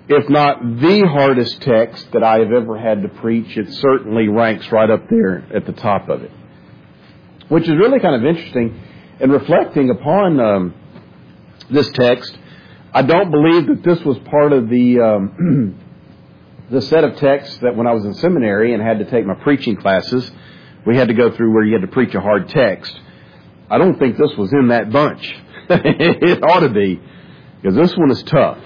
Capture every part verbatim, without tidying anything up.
if not the hardest text that I have ever had to preach, it certainly ranks right up there at the top of it. Which is really kind of interesting. And reflecting upon um, this text, I don't believe that this was part of the um, the set of texts that when I was in seminary and had to take my preaching classes, we had to go through where you had to preach a hard text. I don't think this was in that bunch. It ought to be, because this one is tough.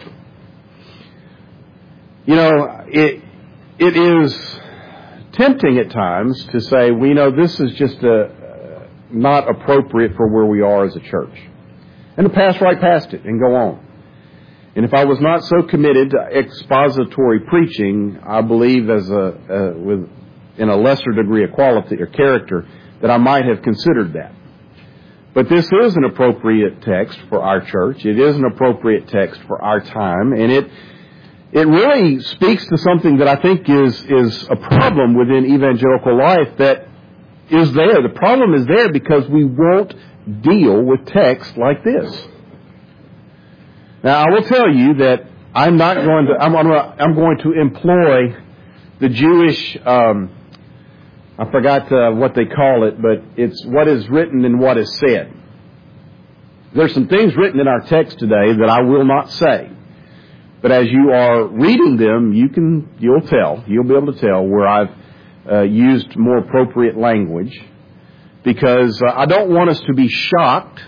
You know, it it is tempting at times to say, we know this is just a, not appropriate for where we are as a church. And to pass right past it and go on. And if I was not so committed to expository preaching, I believe as a, uh, with in a lesser degree of quality or character, that I might have considered that. But this is an appropriate text for our church. It is an appropriate text for our time. And it it really speaks to something that I think is, is a problem within evangelical life that is there. The problem is there because we won't deal with text like this. Now, I will tell you that I'm not going to, I'm, I'm going to employ the Jewish, um, I forgot uh, what they call it, but it's what is written and what is said. There's some things written in our text today that I will not say. But as you are reading them, you can, you'll tell, you'll be able to tell where I've uh, used more appropriate language. Because uh, I don't want us to be shocked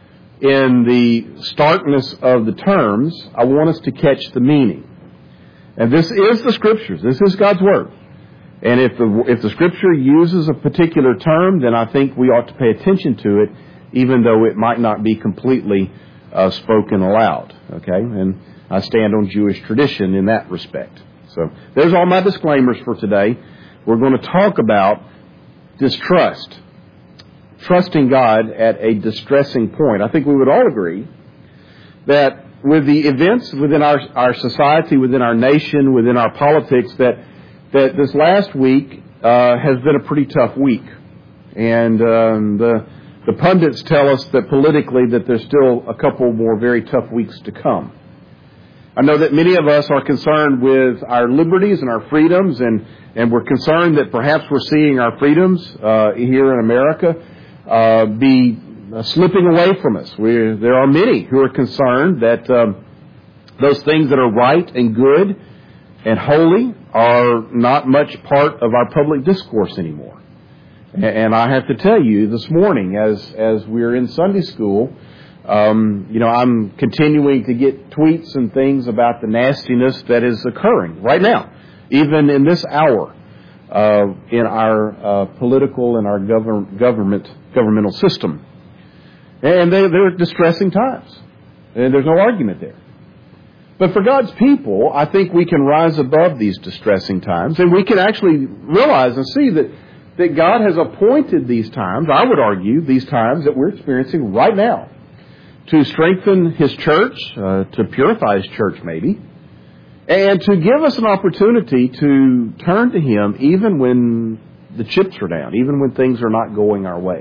in the starkness of the terms. I want us to catch the meaning. And this is the Scriptures. This is God's Word. And if the if the Scripture uses a particular term, then I think we ought to pay attention to it, even though it might not be completely uh, spoken aloud. Okay? And I stand on Jewish tradition in that respect. So there's all my disclaimers for today. We're going to talk about distrust. Trusting God at a distressing point. I think we would all agree that with the events within our, our society, within our nation, within our politics, that that this last week uh, has been a pretty tough week. And um, the the pundits tell us that politically that there's still a couple more very tough weeks to come. I know that many of us are concerned with our liberties and our freedoms, and, and we're concerned that perhaps we're seeing our freedoms uh, here in America Uh, be uh, slipping away from us. We're, there are many who are concerned that um, those things that are right and good and holy are not much part of our public discourse anymore. And, and I have to tell you this morning, as as we're in Sunday school, um, you know, I'm continuing to get tweets and things about the nastiness that is occurring right now, even in this hour. Uh, in our uh, political and our govern- government governmental system. And they, they're distressing times. And there's no argument there. But for God's people, I think we can rise above these distressing times. And we can actually realize and see that, that God has appointed these times, I would argue, these times that we're experiencing right now, to strengthen His church, uh, to purify His church maybe, and to give us an opportunity to turn to Him even when the chips are down, even when things are not going our way.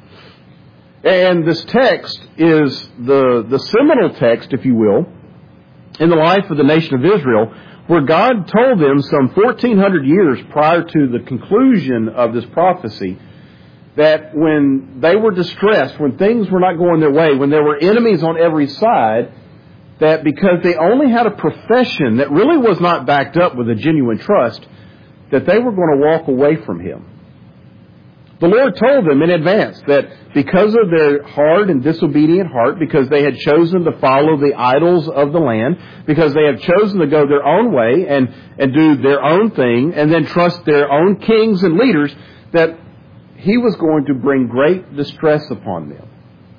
And this text is the, the seminal text, if you will, in the life of the nation of Israel, where God told them some fourteen hundred years prior to the conclusion of this prophecy that when they were distressed, when things were not going their way, when there were enemies on every side, that because they only had a profession that really was not backed up with a genuine trust, that they were going to walk away from Him. The Lord told them in advance that because of their hard and disobedient heart, because they had chosen to follow the idols of the land, because they had chosen to go their own way and, and do their own thing, and then trust their own kings and leaders, that He was going to bring great distress upon them.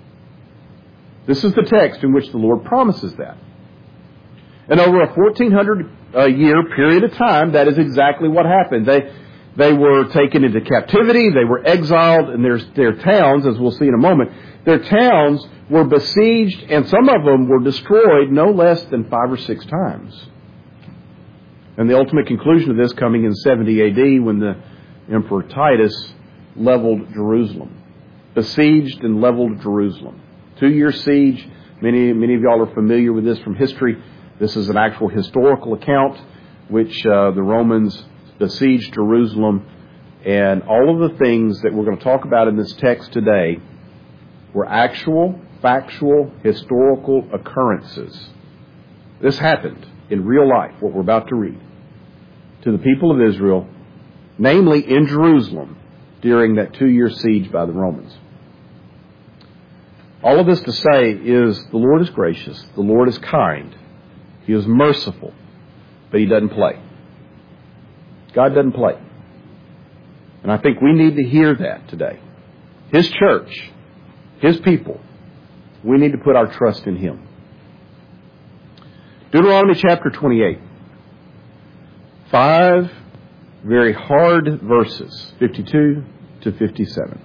This is the text in which the Lord promises that. And over a fourteen hundred year period of time, that is exactly what happened. They they were taken into captivity, they were exiled, and their, their towns, as we'll see in a moment, their towns were besieged, and some of them were destroyed no less than five or six times. And the ultimate conclusion of this coming in seventy A D when the Emperor Titus leveled Jerusalem. Besieged and leveled Jerusalem. Two-year siege. Many, many of y'all are familiar with this from history. This is an actual historical account which uh, the Romans besieged Jerusalem, and all of the things that we're going to talk about in this text today were actual, factual, historical occurrences. This happened in real life, what we're about to read, to the people of Israel, namely in Jerusalem, during that two-year siege by the Romans. All of this to say is the Lord is gracious, the Lord is kind, He is merciful, but He doesn't play. God doesn't play. And I think we need to hear that today. His church, His people, we need to put our trust in Him. Deuteronomy chapter twenty-eight. Five very hard verses, fifty-two to fifty-seven.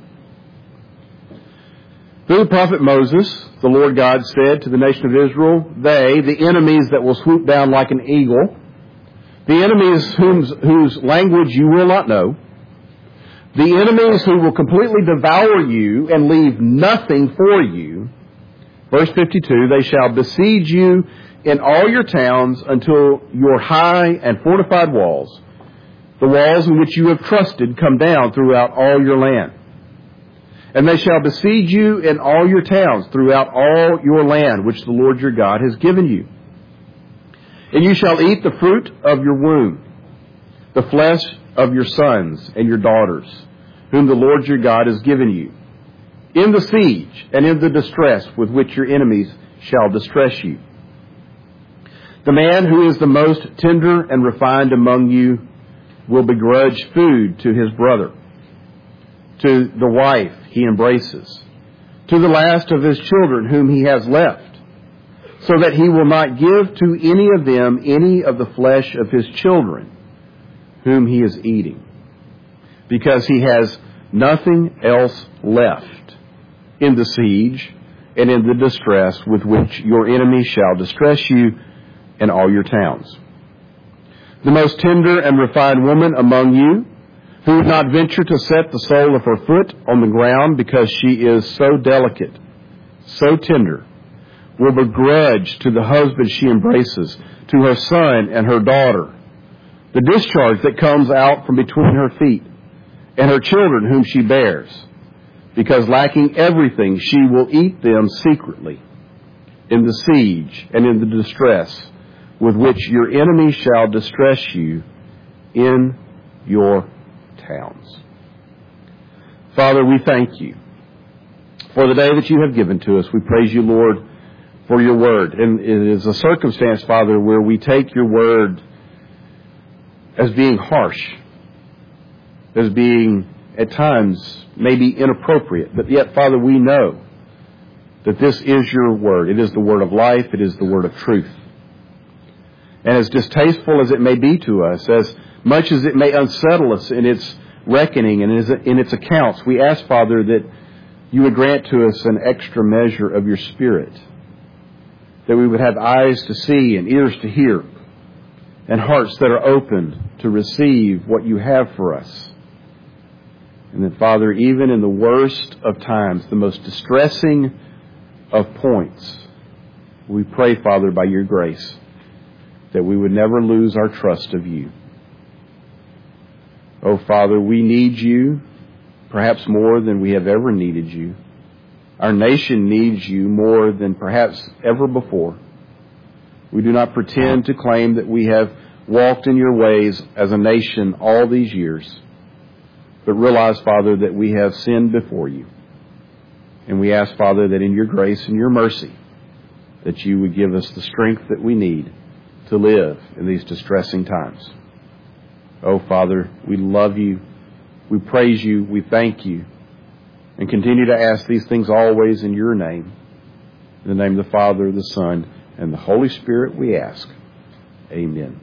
Through the prophet Moses, the Lord God said to the nation of Israel, they, the enemies that will swoop down like an eagle, the enemies whose, whose language you will not know, the enemies who will completely devour you and leave nothing for you. Verse fifty-two, they shall besiege you in all your towns until your high and fortified walls, the walls in which you have trusted, come down throughout all your land. And they shall besiege you in all your towns throughout all your land, which the Lord your God has given you. And you shall eat the fruit of your womb, the flesh of your sons and your daughters, whom the Lord your God has given you, in the siege and in the distress with which your enemies shall distress you. The man who is the most tender and refined among you will begrudge food to his brother, to the wife he embraces, to the last of his children whom he has left, so that he will not give to any of them any of the flesh of his children whom he is eating, because he has nothing else left in the siege and in the distress with which your enemy shall distress you in all your towns. The most tender and refined woman among you, who would not venture to set the sole of her foot on the ground because she is so delicate, so tender, will begrudge to the husband she embraces, to her son and her daughter, the discharge that comes out from between her feet, and her children whom she bears, because lacking everything she will eat them secretly in the siege and in the distress with which your enemy shall distress you in your towns. Father, we thank you for the day that you have given to us. We praise you, Lord, for your word. And it is a circumstance, Father, where we take your word as being harsh, as being at times maybe inappropriate. But yet, Father, we know that this is your word. It is the word of life. It is the word of truth. And as distasteful as it may be to us, as much as it may unsettle us in its reckoning and in its accounts, we ask, Father, that you would grant to us an extra measure of your Spirit, that we would have eyes to see and ears to hear and hearts that are open to receive what you have for us. And that, Father, even in the worst of times, the most distressing of points, we pray, Father, by your grace, that we would never lose our trust of you. Oh, Father, we need you perhaps more than we have ever needed you. Our nation needs you more than perhaps ever before. We do not pretend to claim that we have walked in your ways as a nation all these years, but realize, Father, that we have sinned before you. And we ask, Father, that in your grace and your mercy, that you would give us the strength that we need to live in these distressing times. Oh, Father, we love you. We praise you. We thank you. And continue to ask these things always in your name. In the name of the Father, the Son, and the Holy Spirit we ask. Amen.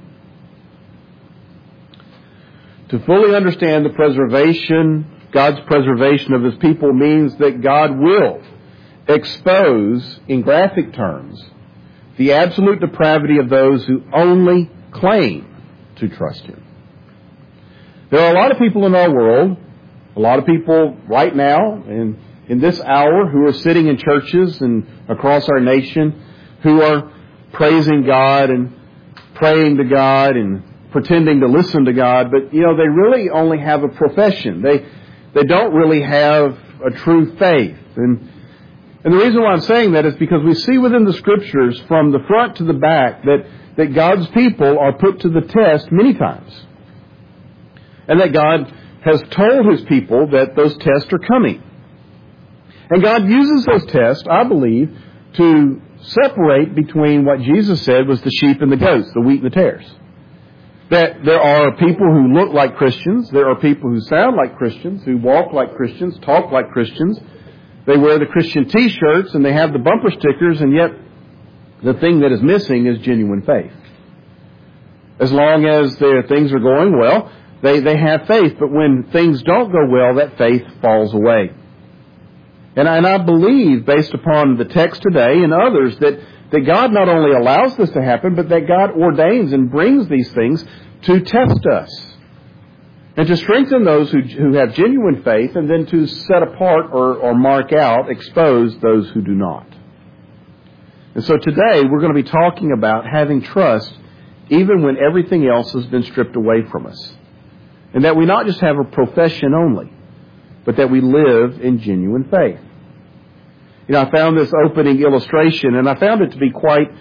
To fully understand the preservation, God's preservation of His people means that God will expose, in graphic terms, the absolute depravity of those who only claim to trust Him. There are a lot of people in our world, a lot of people right now and in this hour who are sitting in churches and across our nation who are praising God and praying to God and pretending to listen to God, but, you know, they really only have a profession. They they don't really have a true faith. And, and the reason why I'm saying that is because we see within the Scriptures from the front to the back that, that God's people are put to the test many times. And that God has told His people that those tests are coming. And God uses those tests, I believe, to separate between what Jesus said was the sheep and the goats, the wheat and the tares. That there are people who look like Christians, there are people who sound like Christians, who walk like Christians, talk like Christians. They wear the Christian T-shirts and they have the bumper stickers, and yet the thing that is missing is genuine faith. As long as their things are going well, they, they have faith, but when things don't go well, that faith falls away. And I, and I believe, based upon the text today and others, that, that God not only allows this to happen, but that God ordains and brings these things to test us. And to strengthen those who, who have genuine faith, and then to set apart or, or mark out, expose those who do not. And so today we're going to be talking about having trust even when everything else has been stripped away from us. And that we not just have a profession only, but that we live in genuine faith. You know, I found this opening illustration, and I found it to be quite,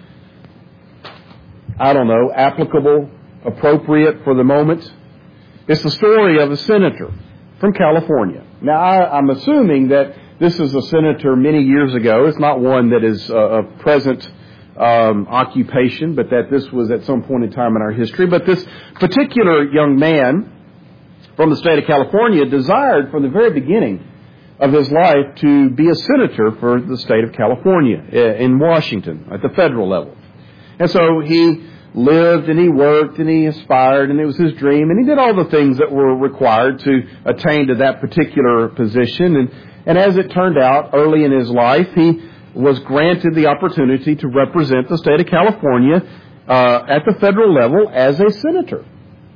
I don't know, applicable, appropriate for the moment. It's the story of a senator from California. Now, I, I'm assuming that this is a senator many years ago. It's not one that is a, a present um, occupation, but that this was at some point in time in our history. But this particular young man from the state of California desired from the very beginning of his life to be a senator for the state of California in Washington at the federal level. And so he lived and he worked and he aspired, and it was his dream, and he did all the things that were required to attain to that particular position. And, and as it turned out, early in his life, he was granted the opportunity to represent the state of California uh, at the federal level as a senator.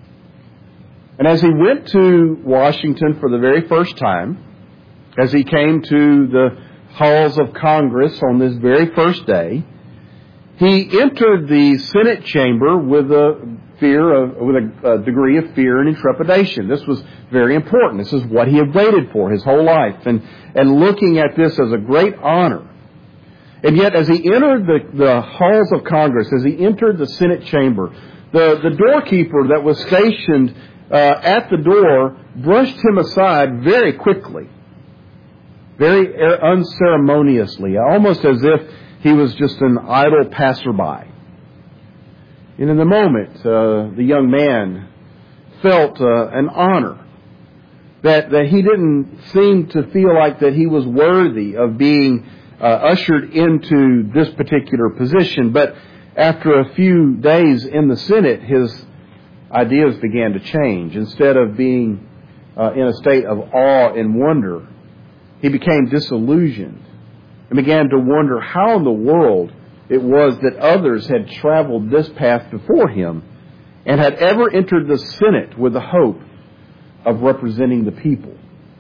And as he went to Washington for the very first time, as he came to the halls of Congress on this very first day, he entered the Senate chamber with a fear of, with a, a degree of fear and intrepidation. This was very important. This is what he had waited for his whole life, and, and looking at this as a great honor. And yet, as he entered the, the halls of Congress, as he entered the Senate chamber, the, the doorkeeper that was stationed uh, at the door brushed him aside very quickly, very unceremoniously, almost as if he was just an idle passerby. And in the moment, uh, the young man felt uh, an honor that, that he didn't seem to feel like that he was worthy of being uh, ushered into this particular position. But after a few days in the Senate, his ideas began to change. Instead of being uh, in a state of awe and wonder, he became disillusioned and began to wonder how in the world it was that others had traveled this path before him and had ever entered the Senate with the hope of representing the people.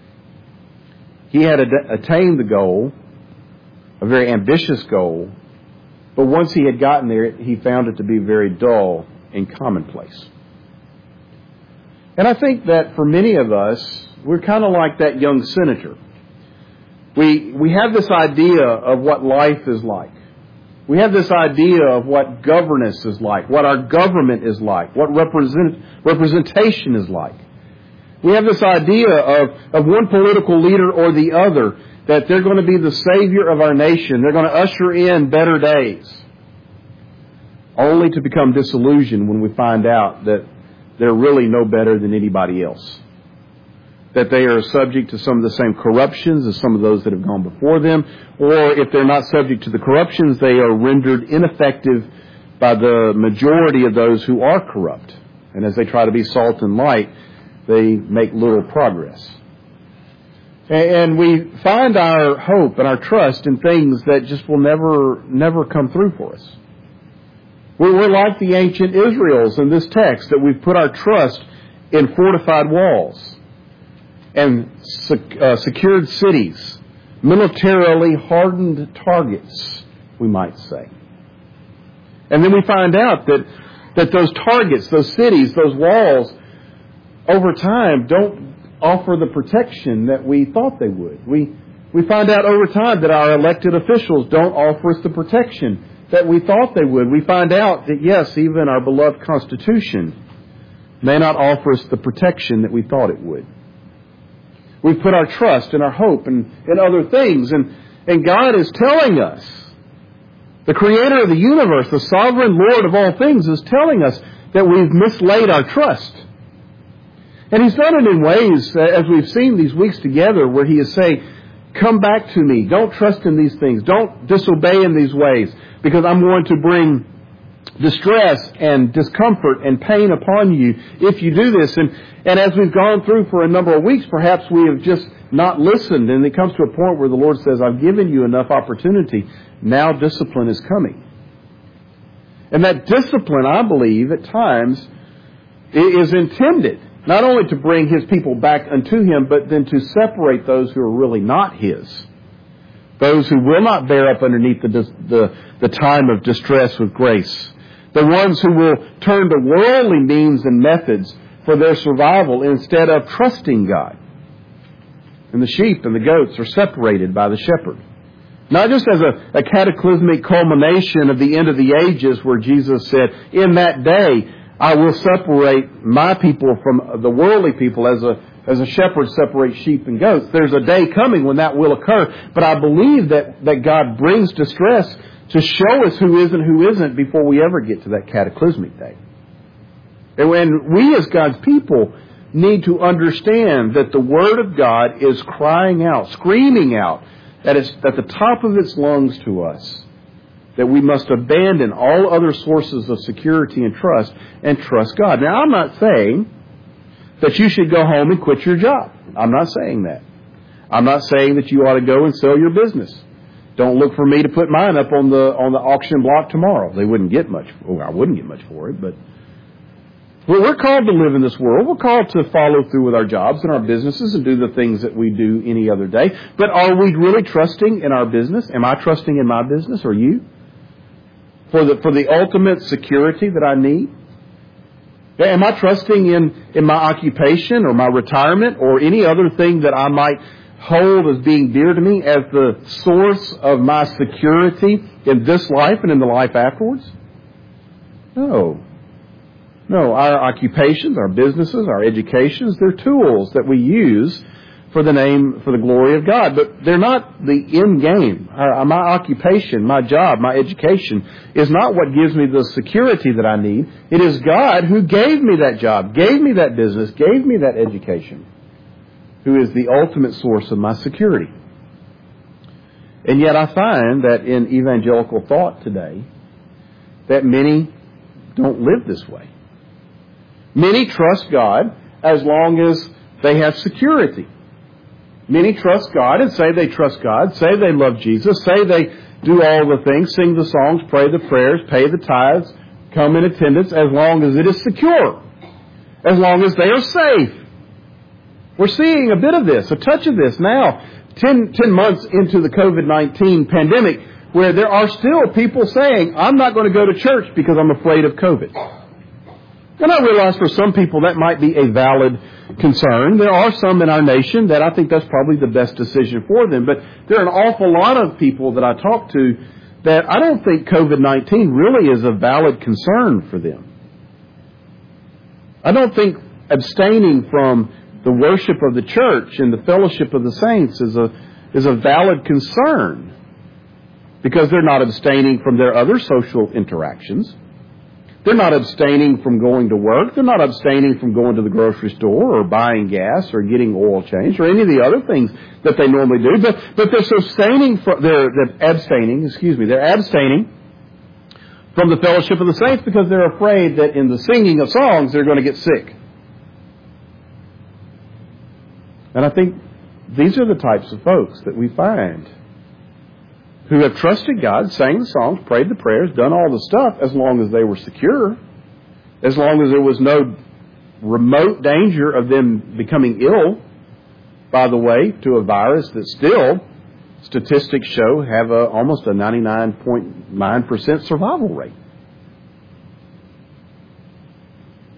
He had ad- attained the goal, a very ambitious goal, but once he had gotten there, he found it to be very dull and commonplace. And I think that for many of us, we're kind of like that young senator. We we have this idea of what life is like. We have this idea of what governance is like, what our government is like, what represent, representation is like. We have this idea of, of one political leader or the other, that they're going to be the savior of our nation. They're going to usher in better days. Only to become disillusioned when we find out that they're really no better than anybody else. That they are subject to some of the same corruptions as some of those that have gone before them. Or if they're not subject to the corruptions, they are rendered ineffective by the majority of those who are corrupt. And as they try to be salt and light, they make little progress. And we find our hope and our trust in things that just will never, never come through for us. We're like the ancient Israels in this text, that we've put our trust in fortified walls and uh, secured cities, militarily hardened targets, we might say. And then we find out that, that those targets, those cities, those walls, over time don't offer the protection that we thought they would. We, we find out over time that our elected officials don't offer us the protection that we thought they would. We find out that, yes, even our beloved Constitution may not offer us the protection that we thought it would. We've put our trust and our hope in, in other things, and, and God is telling us, the Creator of the universe, the sovereign Lord of all things, is telling us that we've mislaid our trust. And He's done it in ways, as we've seen these weeks together, where He is saying, come back to me. Don't trust in these things. Don't disobey in these ways, because I'm going to bring distress and discomfort and pain upon you if you do this. And, and as we've gone through for a number of weeks, perhaps we have just not listened, and it comes to a point where the Lord says, I've given you enough opportunity. Now discipline is coming. And that discipline, I believe, at times is intended not only to bring His people back unto Him, but then to separate those who are really not His. Those who will not bear up underneath the, the, the time of distress with grace. The ones who will turn to worldly means and methods for their survival instead of trusting God. And the sheep and the goats are separated by the shepherd. Not just as a, a cataclysmic culmination of the end of the ages where Jesus said, in that day I will separate my people from the worldly people as a as a shepherd separates sheep and goats. There's a day coming when that will occur. But I believe that, that God brings distress to show us who is and who isn't before we ever get to that cataclysmic day. And when we as God's people need to understand that the Word of God is crying out, screaming out at, its, at the top of its lungs to us, that we must abandon all other sources of security and trust and trust God. Now, I'm not saying that you should go home and quit your job. I'm not saying that. I'm not saying that you ought to go and sell your business. Don't look for me to put mine up on the on the auction block tomorrow. They wouldn't get much. Well, I wouldn't get much for it, but we're called to live in this world. We're called to follow through with our jobs and our businesses and do the things that we do any other day. But are we really trusting in our business? Am I trusting in my business, or you? For the for the ultimate security that I need? Am I trusting in, in my occupation or my retirement or any other thing that I might hold as being dear to me as the source of my security in this life and in the life afterwards? No. No, our occupations, our businesses, our educations, they're tools that we use for the name, for the glory of God. But they're not the end game. Our, my occupation, my job, my education is not what gives me the security that I need. It is God who gave me that job, gave me that business, gave me that education, who is the ultimate source of my security. And yet I find that in evangelical thought today, that many don't live this way. Many trust God as long as they have security. Many trust God and say they trust God, say they love Jesus, say they do all the things, sing the songs, pray the prayers, pay the tithes, come in attendance, as long as it is secure, as long as they are safe. We're seeing a bit of this, a touch of this now, ten, ten months into the covid nineteen pandemic, where there are still people saying, I'm not going to go to church because I'm afraid of COVID. And I realize for some people that might be a valid concern. There are some in our nation that I think that's probably the best decision for them. But there are an awful lot of people that I talk to that I don't think covid nineteen really is a valid concern for them. I don't think abstaining from the worship of the church and the fellowship of the saints is a is a valid concern, because they're not abstaining from their other social interactions. They're not abstaining from going to work. They're not abstaining from going to the grocery store or buying gas or getting oil changed or any of the other things that they normally do. But but they're abstaining from they're, they're abstaining. Excuse me. They're abstaining from the fellowship of the saints because they're afraid that in the singing of songs they're going to get sick. And I think these are the types of folks that we find who have trusted God, sang the songs, prayed the prayers, done all the stuff as long as they were secure, as long as there was no remote danger of them becoming ill, by the way, to a virus that still, statistics show, have a, almost a ninety-nine point nine percent survival rate.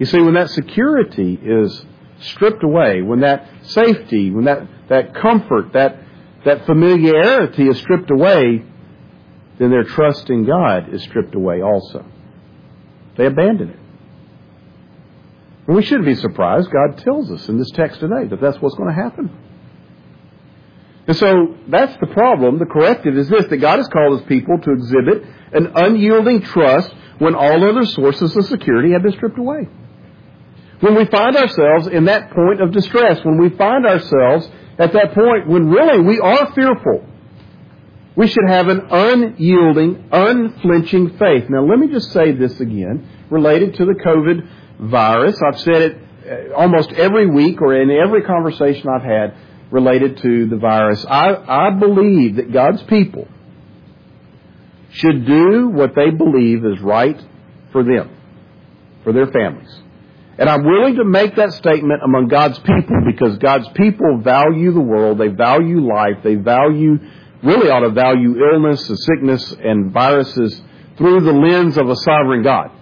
You see, when that security is stripped away, when that safety, when that, that comfort, that, that familiarity is stripped away, then their trust in God is stripped away also. They abandon it. And we shouldn't be surprised. God tells us in this text today that that's what's going to happen. And so that's the problem. The corrective is this, that God has called His people to exhibit an unyielding trust when all other sources of security have been stripped away. When we find ourselves in that point of distress, when we find ourselves at that point when really we are fearful, we should have an unyielding, unflinching faith. Now let me just say this again, related to the COVID virus. I've said it almost every week or in every conversation I've had related to the virus. I, I believe that God's people should do what they believe is right for them, for their families. And I'm willing to make that statement among God's people because God's people value the world, they value life, they value, really ought to value illness and sickness and viruses through the lens of a sovereign God.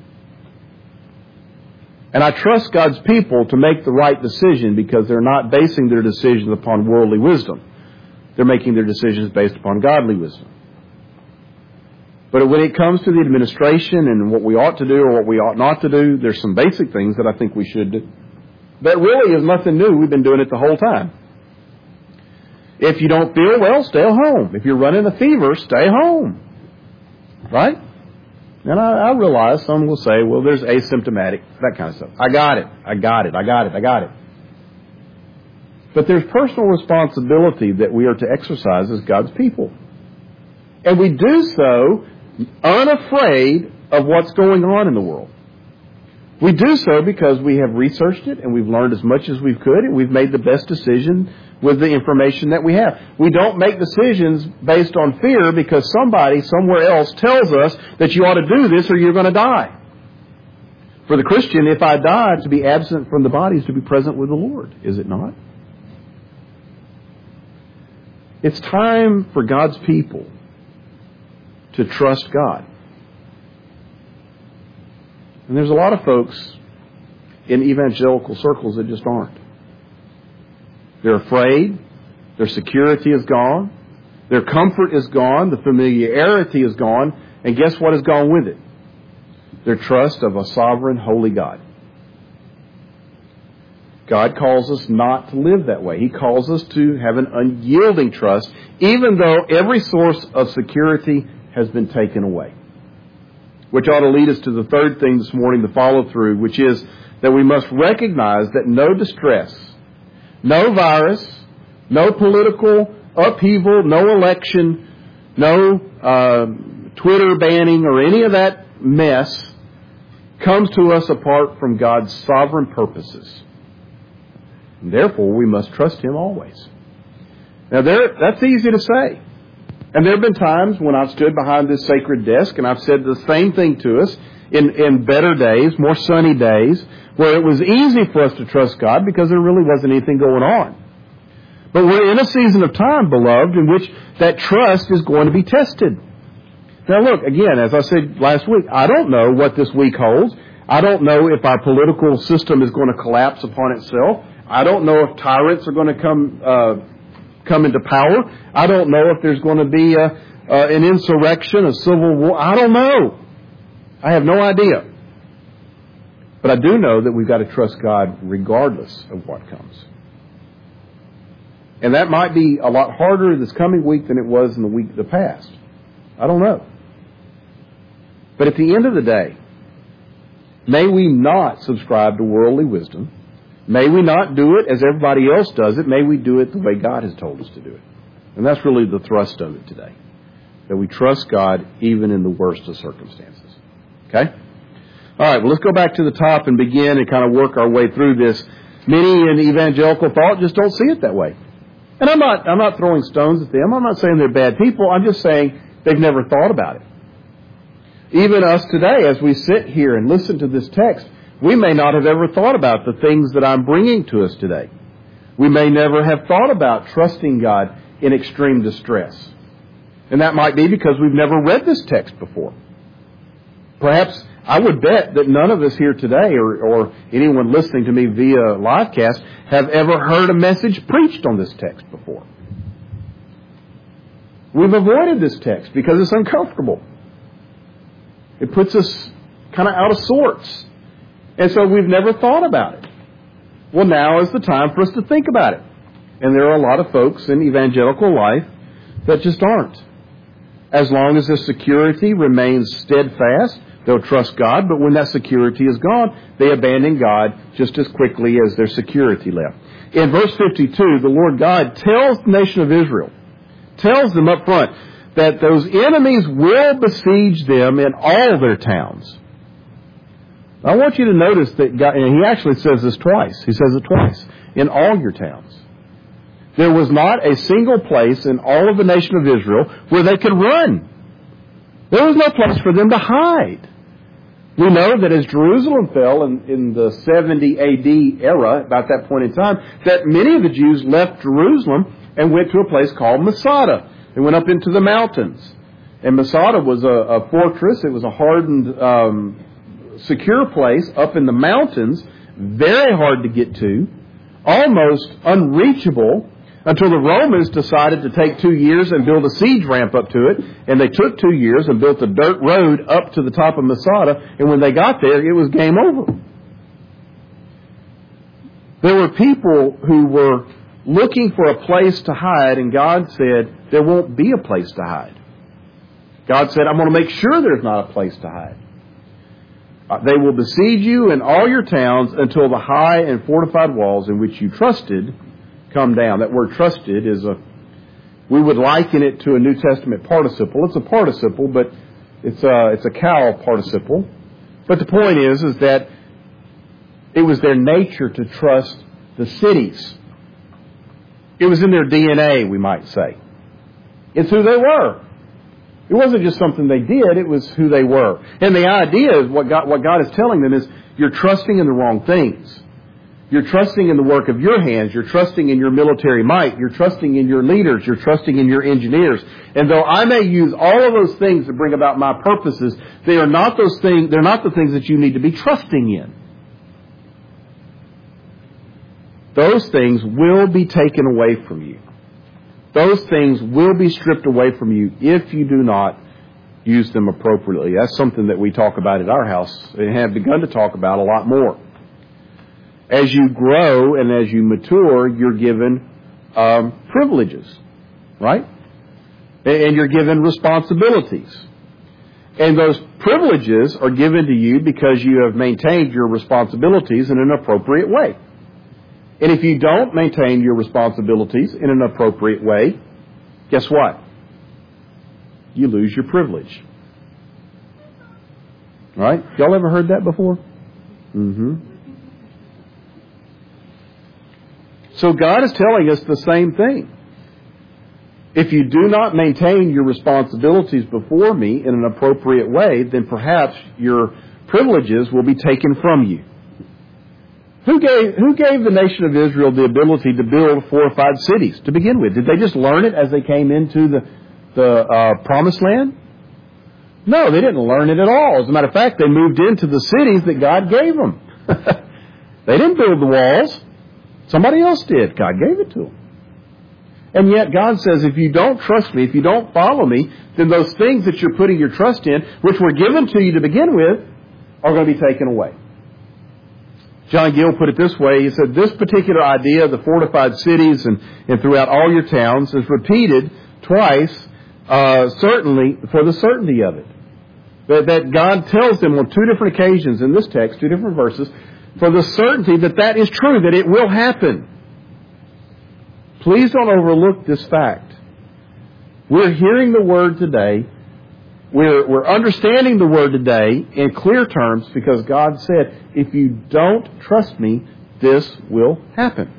And I trust God's people to make the right decision because they're not basing their decisions upon worldly wisdom. They're making their decisions based upon godly wisdom. But when it comes to the administration and what we ought to do or what we ought not to do, there's some basic things that I think we should do. That really is nothing new. We've been doing it the whole time. If you don't feel well, stay home. If you're running a fever, stay home. Right? And I, I realize some will say, well, there's asymptomatic, that kind of stuff. I got it. I got it. I got it. I got it. But there's personal responsibility that we are to exercise as God's people. And we do so unafraid of what's going on in the world. We do so because we have researched it and we've learned as much as we could and we've made the best decision with the information that we have. We don't make decisions based on fear because somebody somewhere else tells us that you ought to do this or you're going to die. For the Christian, if I die, to be absent from the body is to be present with the Lord, is it not? It's time for God's people to trust God. And there's a lot of folks in evangelical circles that just aren't. They're afraid. Their security is gone. Their comfort is gone. The familiarity is gone. And guess what has gone with it? Their trust of a sovereign, holy God. God calls us not to live that way. He calls us to have an unyielding trust, even though every source of security has been taken away. Which ought to lead us to the third thing this morning, the follow-through, which is that we must recognize that no distress, no virus, no political upheaval, no election, no uh, Twitter banning or any of that mess comes to us apart from God's sovereign purposes. And therefore, we must trust Him always. Now, there, that's easy to say. And there have been times when I've stood behind this sacred desk and I've said the same thing to us in, in better days, more sunny days, where it was easy for us to trust God because there really wasn't anything going on. But we're in a season of time, beloved, in which that trust is going to be tested. Now look, again, as I said last week, I don't know what this week holds. I don't know if our political system is going to collapse upon itself. I don't know if tyrants are going to come uh, come into power. I don't know if there's going to be a, uh, an insurrection, a civil war. I don't know. I have no idea. But I do know that we've got to trust God regardless of what comes. And that might be a lot harder this coming week than it was in the week the past. I don't know. But at the end of the day, may we not subscribe to worldly wisdom. May we not do it as everybody else does it. May we do it the way God has told us to do it. And that's really the thrust of it today. That we trust God even in the worst of circumstances. Okay? All right, well, let's go back to the top and begin and kind of work our way through this. Many in evangelical thought just don't see it that way. And I'm not, I'm not throwing stones at them. I'm not saying they're bad people. I'm just saying they've never thought about it. Even us today, as we sit here and listen to this text, we may not have ever thought about the things that I'm bringing to us today. We may never have thought about trusting God in extreme distress. And that might be because we've never read this text before. Perhaps I would bet that none of us here today or, or anyone listening to me via livecast have ever heard a message preached on this text before. We've avoided this text because it's uncomfortable. It puts us kind of out of sorts. And so we've never thought about it. Well, now is the time for us to think about it. And there are a lot of folks in evangelical life that just aren't. As long as their security remains steadfast, they'll trust God, but when that security is gone, they abandon God just as quickly as their security left. In verse fifty-two, the Lord God tells the nation of Israel, tells them up front, that those enemies will besiege them in all their towns. I want you to notice that God, and he actually says this twice. He says it twice. In all your towns. There was not a single place in all of the nation of Israel where they could run. There was no place for them to hide. We know that as Jerusalem fell in, in the seventy A D era, about that point in time, that many of the Jews left Jerusalem and went to a place called Masada. They went up into the mountains. And Masada was a, a fortress. It was a hardened, um, secure place up in the mountains, very hard to get to, almost unreachable, until the Romans decided to take two years and build a siege ramp up to it. And they took two years and built a dirt road up to the top of Masada. And when they got there, it was game over. There were people who were looking for a place to hide, and God said, there won't be a place to hide. God said, I'm going to make sure there's not a place to hide. They will besiege you in all your towns until the high and fortified walls in which you trusted come down. That word trusted is a, we would liken it to a New Testament participle. It's a participle, but it's a, it's a cow participle. But the point is, is that it was their nature to trust the cities. It was in their D N A, we might say. It's who they were. It wasn't just something they did, it was who they were. And the idea is, what God, what God is telling them is, you're trusting in the wrong things. You're trusting in the work of your hands. You're trusting in your military might. You're trusting in your leaders. You're trusting in your engineers. And though I may use all of those things to bring about my purposes, they are not those things, they're not the things that you need to be trusting in. Those things will be taken away from you. Those things will be stripped away from you if you do not use them appropriately. That's something that we talk about at our house and have begun to talk about a lot more. As you grow and as you mature, you're given um, privileges, right? And you're given responsibilities. And those privileges are given to you because you have maintained your responsibilities in an appropriate way. And if you don't maintain your responsibilities in an appropriate way, guess what? You lose your privilege. Right? Y'all ever heard that before? Mm-hmm. So God is telling us the same thing. If you do not maintain your responsibilities before me in an appropriate way, then perhaps your privileges will be taken from you. Who gave, who gave the nation of Israel the ability to build fortified cities to begin with? Did they just learn it as they came into the, the uh, promised land? No, they didn't learn it at all. As a matter of fact, they moved into the cities that God gave them. They didn't build the walls. Somebody else did. God gave it to them. And yet God says, if you don't trust me, if you don't follow me, then those things that you're putting your trust in, which were given to you to begin with, are going to be taken away. John Gill put it this way. He said, this particular idea of the fortified cities and, and throughout all your towns is repeated twice, uh, certainly for the certainty of it. That, that God tells them on two different occasions in this text, two different verses, for the certainty that that is true, that it will happen. Please don't overlook this fact. We're hearing the Word today. We're, we're understanding the Word today in clear terms because God said, if you don't trust me, this will happen.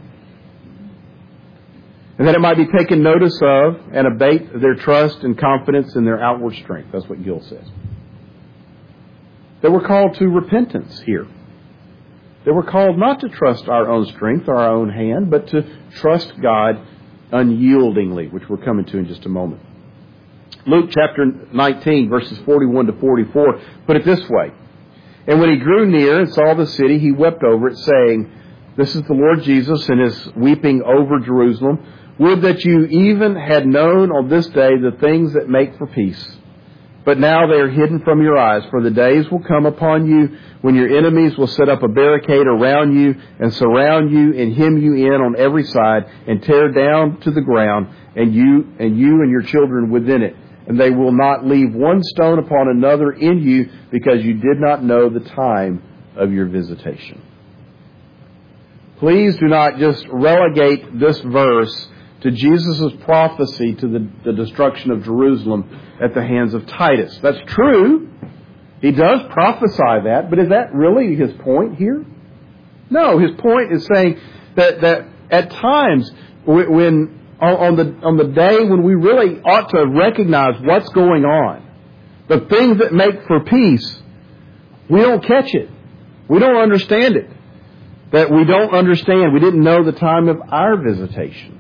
And that it might be taken notice of and abate their trust and confidence in their outward strength. That's what Gill says. That we're called to repentance here. That we're called not to trust our own strength or our own hand, but to trust God unyieldingly, which we're coming to in just a moment. Luke chapter nineteen, verses forty-one to forty-four, put it this way. And when he grew near and saw the city, he wept over it, saying, this is the Lord Jesus and is weeping over Jerusalem. Would that you even had known on this day the things that make for peace. But now they are hidden from your eyes, for the days will come upon you when your enemies will set up a barricade around you and surround you and hem you in on every side and tear down to the ground and you and you and your children within it. And they will not leave one stone upon another in you because you did not know the time of your visitation. Please do not just relegate this verse to Jesus' prophecy to the, the destruction of Jerusalem at the hands of Titus. That's true. He does prophesy that, but is that really his point here? No, his point is saying that, that at times when on the, on the day when we really ought to recognize what's going on, the things that make for peace, we don't catch it. We don't understand it. That we don't understand. We didn't know the time of our visitation.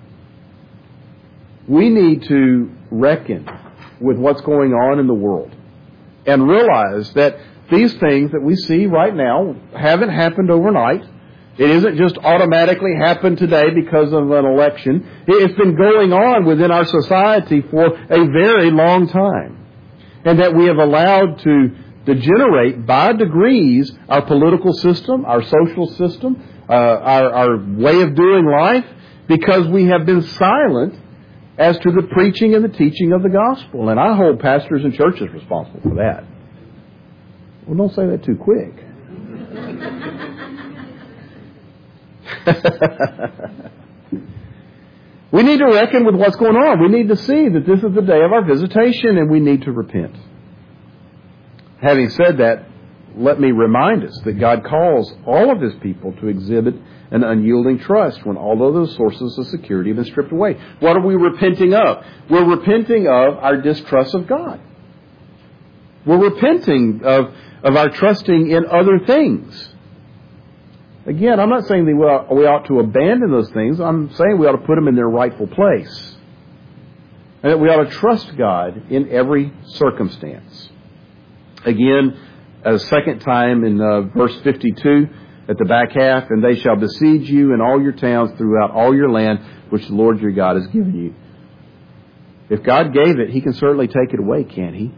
We need to reckon with what's going on in the world and realize that these things that we see right now haven't happened overnight. It isn't just automatically happened today because of an election. It's been going on within our society for a very long time. And that we have allowed to degenerate by degrees our political system, our social system, uh, our, our way of doing life, because we have been silent as to the preaching and the teaching of the gospel. And I hold pastors and churches responsible for that. Well, don't say that too quick. We need to reckon with what's going on. We need to see that this is the day of our visitation and we need to repent. Having said that, let me remind us that God calls all of His people to exhibit an unyielding trust when all of those sources of security have been stripped away. What are we repenting of? We're repenting of our distrust of God. We're repenting of, of our trusting in other things. Again, I'm not saying that we ought, we ought to abandon those things. I'm saying we ought to put them in their rightful place. And that we ought to trust God in every circumstance. Again, a second time in uh, verse fifty-two at the back half, and they shall besiege you in all your towns throughout all your land, which the Lord your God has given you. If God gave it, He can certainly take it away, can't He?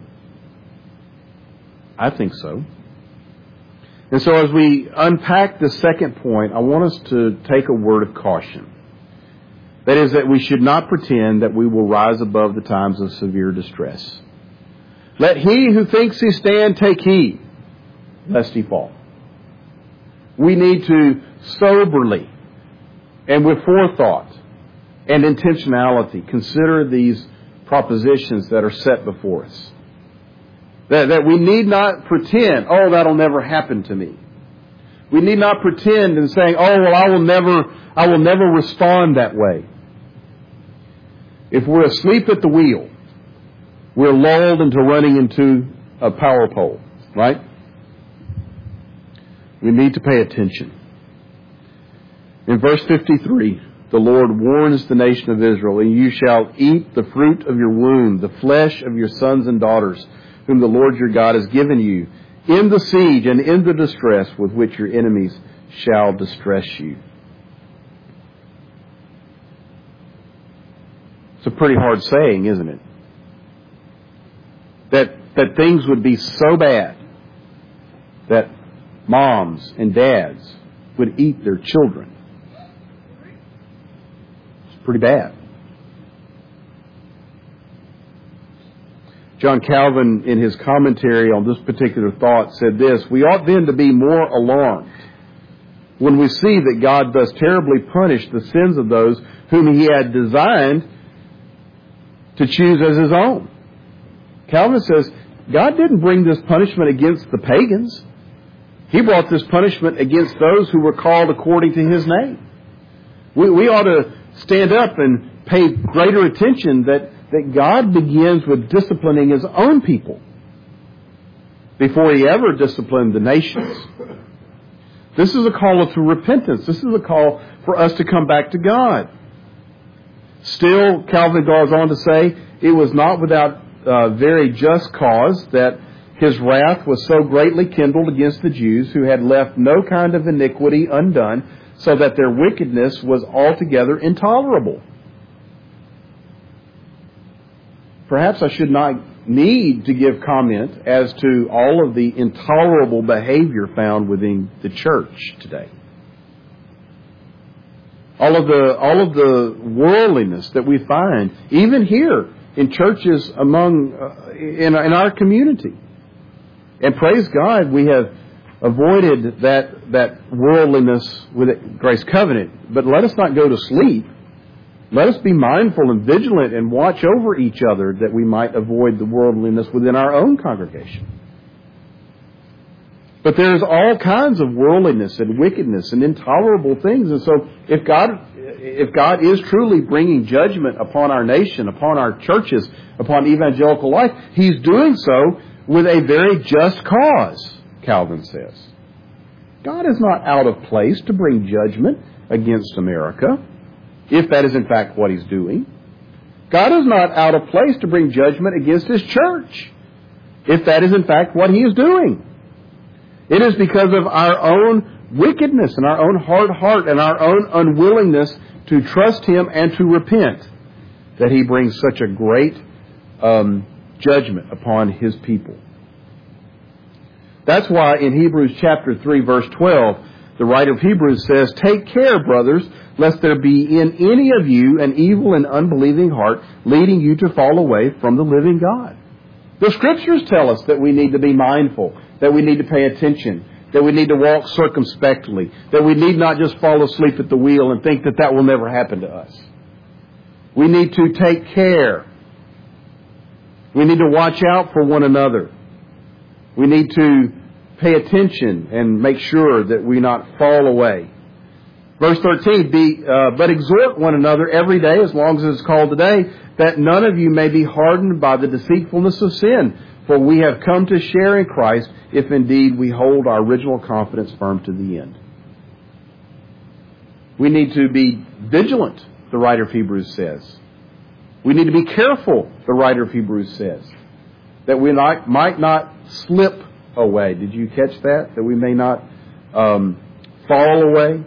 I think so. And so as we unpack the second point, I want us to take a word of caution. That is that we should not pretend that we will rise above the times of severe distress. Let he who thinks he stand take heed, lest he fall. We need to soberly and with forethought and intentionality consider these propositions that are set before us. That, that we need not pretend, oh, that'll never happen to me. We need not pretend and saying, oh, well, I will never, I will never respond that way. If we're asleep at the wheel, we're lulled into running into a power pole, right? We need to pay attention. In verse fifty-three, the Lord warns the nation of Israel, and you shall eat the fruit of your womb, the flesh of your sons and daughters, whom the Lord your God has given you, in the siege and in the distress with which your enemies shall distress you. It's a pretty hard saying, isn't it? That, that things would be so bad that moms and dads would eat their children. It's pretty bad. John Calvin, in his commentary on this particular thought, said this: we ought then to be more alarmed when we see that God thus terribly punished the sins of those whom He had designed to choose as His own. Calvin says, God didn't bring this punishment against the pagans. He brought this punishment against those who were called according to His name. We, we ought to stand up and pay greater attention that that God begins with disciplining His own people before He ever disciplined the nations. This is a call to repentance. This is a call for us to come back to God. Still, Calvin goes on to say, it was not without uh, very just cause that His wrath was so greatly kindled against the Jews, who had left no kind of iniquity undone, so that their wickedness was altogether intolerable. Perhaps I should not need to give comment as to all of the intolerable behavior found within the church today. All of the all of the worldliness that we find, even here in churches among uh, in, in our community. And praise God, we have avoided that that worldliness with Grace Covenant. But let us not go to sleep. Let us be mindful and vigilant and watch over each other that we might avoid the worldliness within our own congregation. But there's all kinds of worldliness and wickedness and intolerable things. And so if God, if God is truly bringing judgment upon our nation, upon our churches, upon evangelical life, He's doing so with a very just cause, Calvin says. God is not out of place to bring judgment against America, if that is in fact what He's doing. God is not out of place to bring judgment against His church, if that is in fact what He is doing. It is because of our own wickedness and our own hard heart and our own unwillingness to trust Him and to repent that He brings such a great um, judgment upon His people. That's why in Hebrews chapter three, verse twelve, the writer of Hebrews says, "Take care, brothers, lest there be in any of you an evil and unbelieving heart, leading you to fall away from the living God." The Scriptures tell us that we need to be mindful, that we need to pay attention, that we need to walk circumspectly, that we need not just fall asleep at the wheel and think that that will never happen to us. We need to take care. We need to watch out for one another. We need to pay attention and make sure that we not fall away. Verse thirteen, be, uh, but exhort one another every day, as long as it is called today, that none of you may be hardened by the deceitfulness of sin. For we have come to share in Christ, if indeed we hold our original confidence firm to the end. We need to be vigilant, the writer of Hebrews says. We need to be careful, the writer of Hebrews says, that we not, might not slip away. Did you catch that? That we may not um, fall away,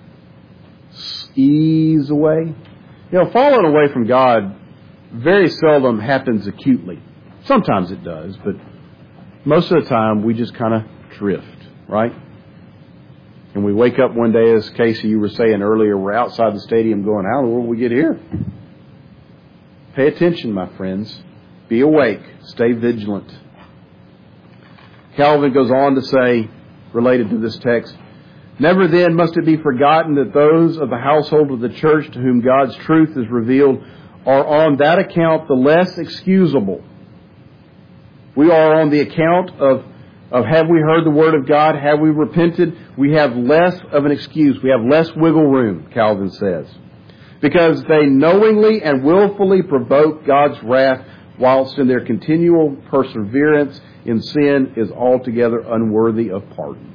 ease away. You know, falling away from God very seldom happens acutely. Sometimes it does, but most of the time we just kind of drift, right? And we wake up one day, as Casey, you were saying earlier, we're outside the stadium going, how in the world did we get here? Pay attention, my friends. Be awake. Stay vigilant. Calvin goes on to say, related to this text, "Never then must it be forgotten that those of the household of the church to whom God's truth is revealed are on that account the less excusable." We are on the account of, of have we heard the Word of God? Have we repented? We have less of an excuse. We have less wiggle room, Calvin says. Because they knowingly and willfully provoke God's wrath, whilst in their continual perseverance in sin is altogether unworthy of pardon.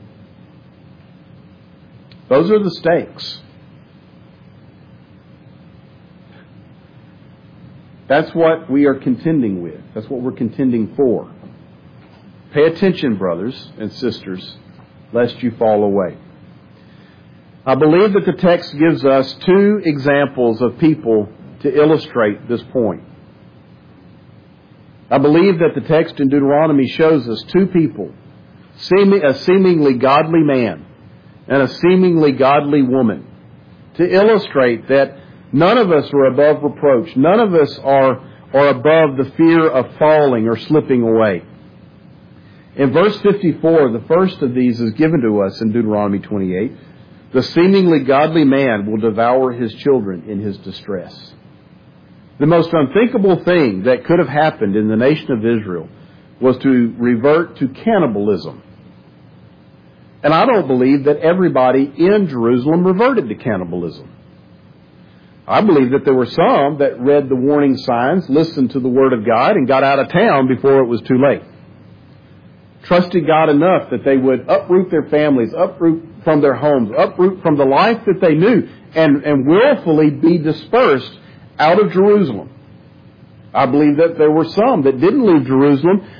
Those are the stakes. That's what we are contending with. That's what we're contending for. Pay attention, brothers and sisters, lest you fall away. I believe that the text gives us two examples of people to illustrate this point. I believe that the text in Deuteronomy shows us two people, a seemingly godly man and a seemingly godly woman, to illustrate that none of us are above reproach. None of us are, are above the fear of falling or slipping away. In verse fifty-four, the first of these is given to us in Deuteronomy twenty-eight. The seemingly godly man will devour his children in his distress. The most unthinkable thing that could have happened in the nation of Israel was to revert to cannibalism. And I don't believe that everybody in Jerusalem reverted to cannibalism. I believe that there were some that read the warning signs, listened to the Word of God, and got out of town before it was too late. Trusted God enough that they would uproot their families, uproot from their homes, uproot from the life that they knew, and, and willfully be dispersed out of Jerusalem. I believe that there were some that didn't leave Jerusalem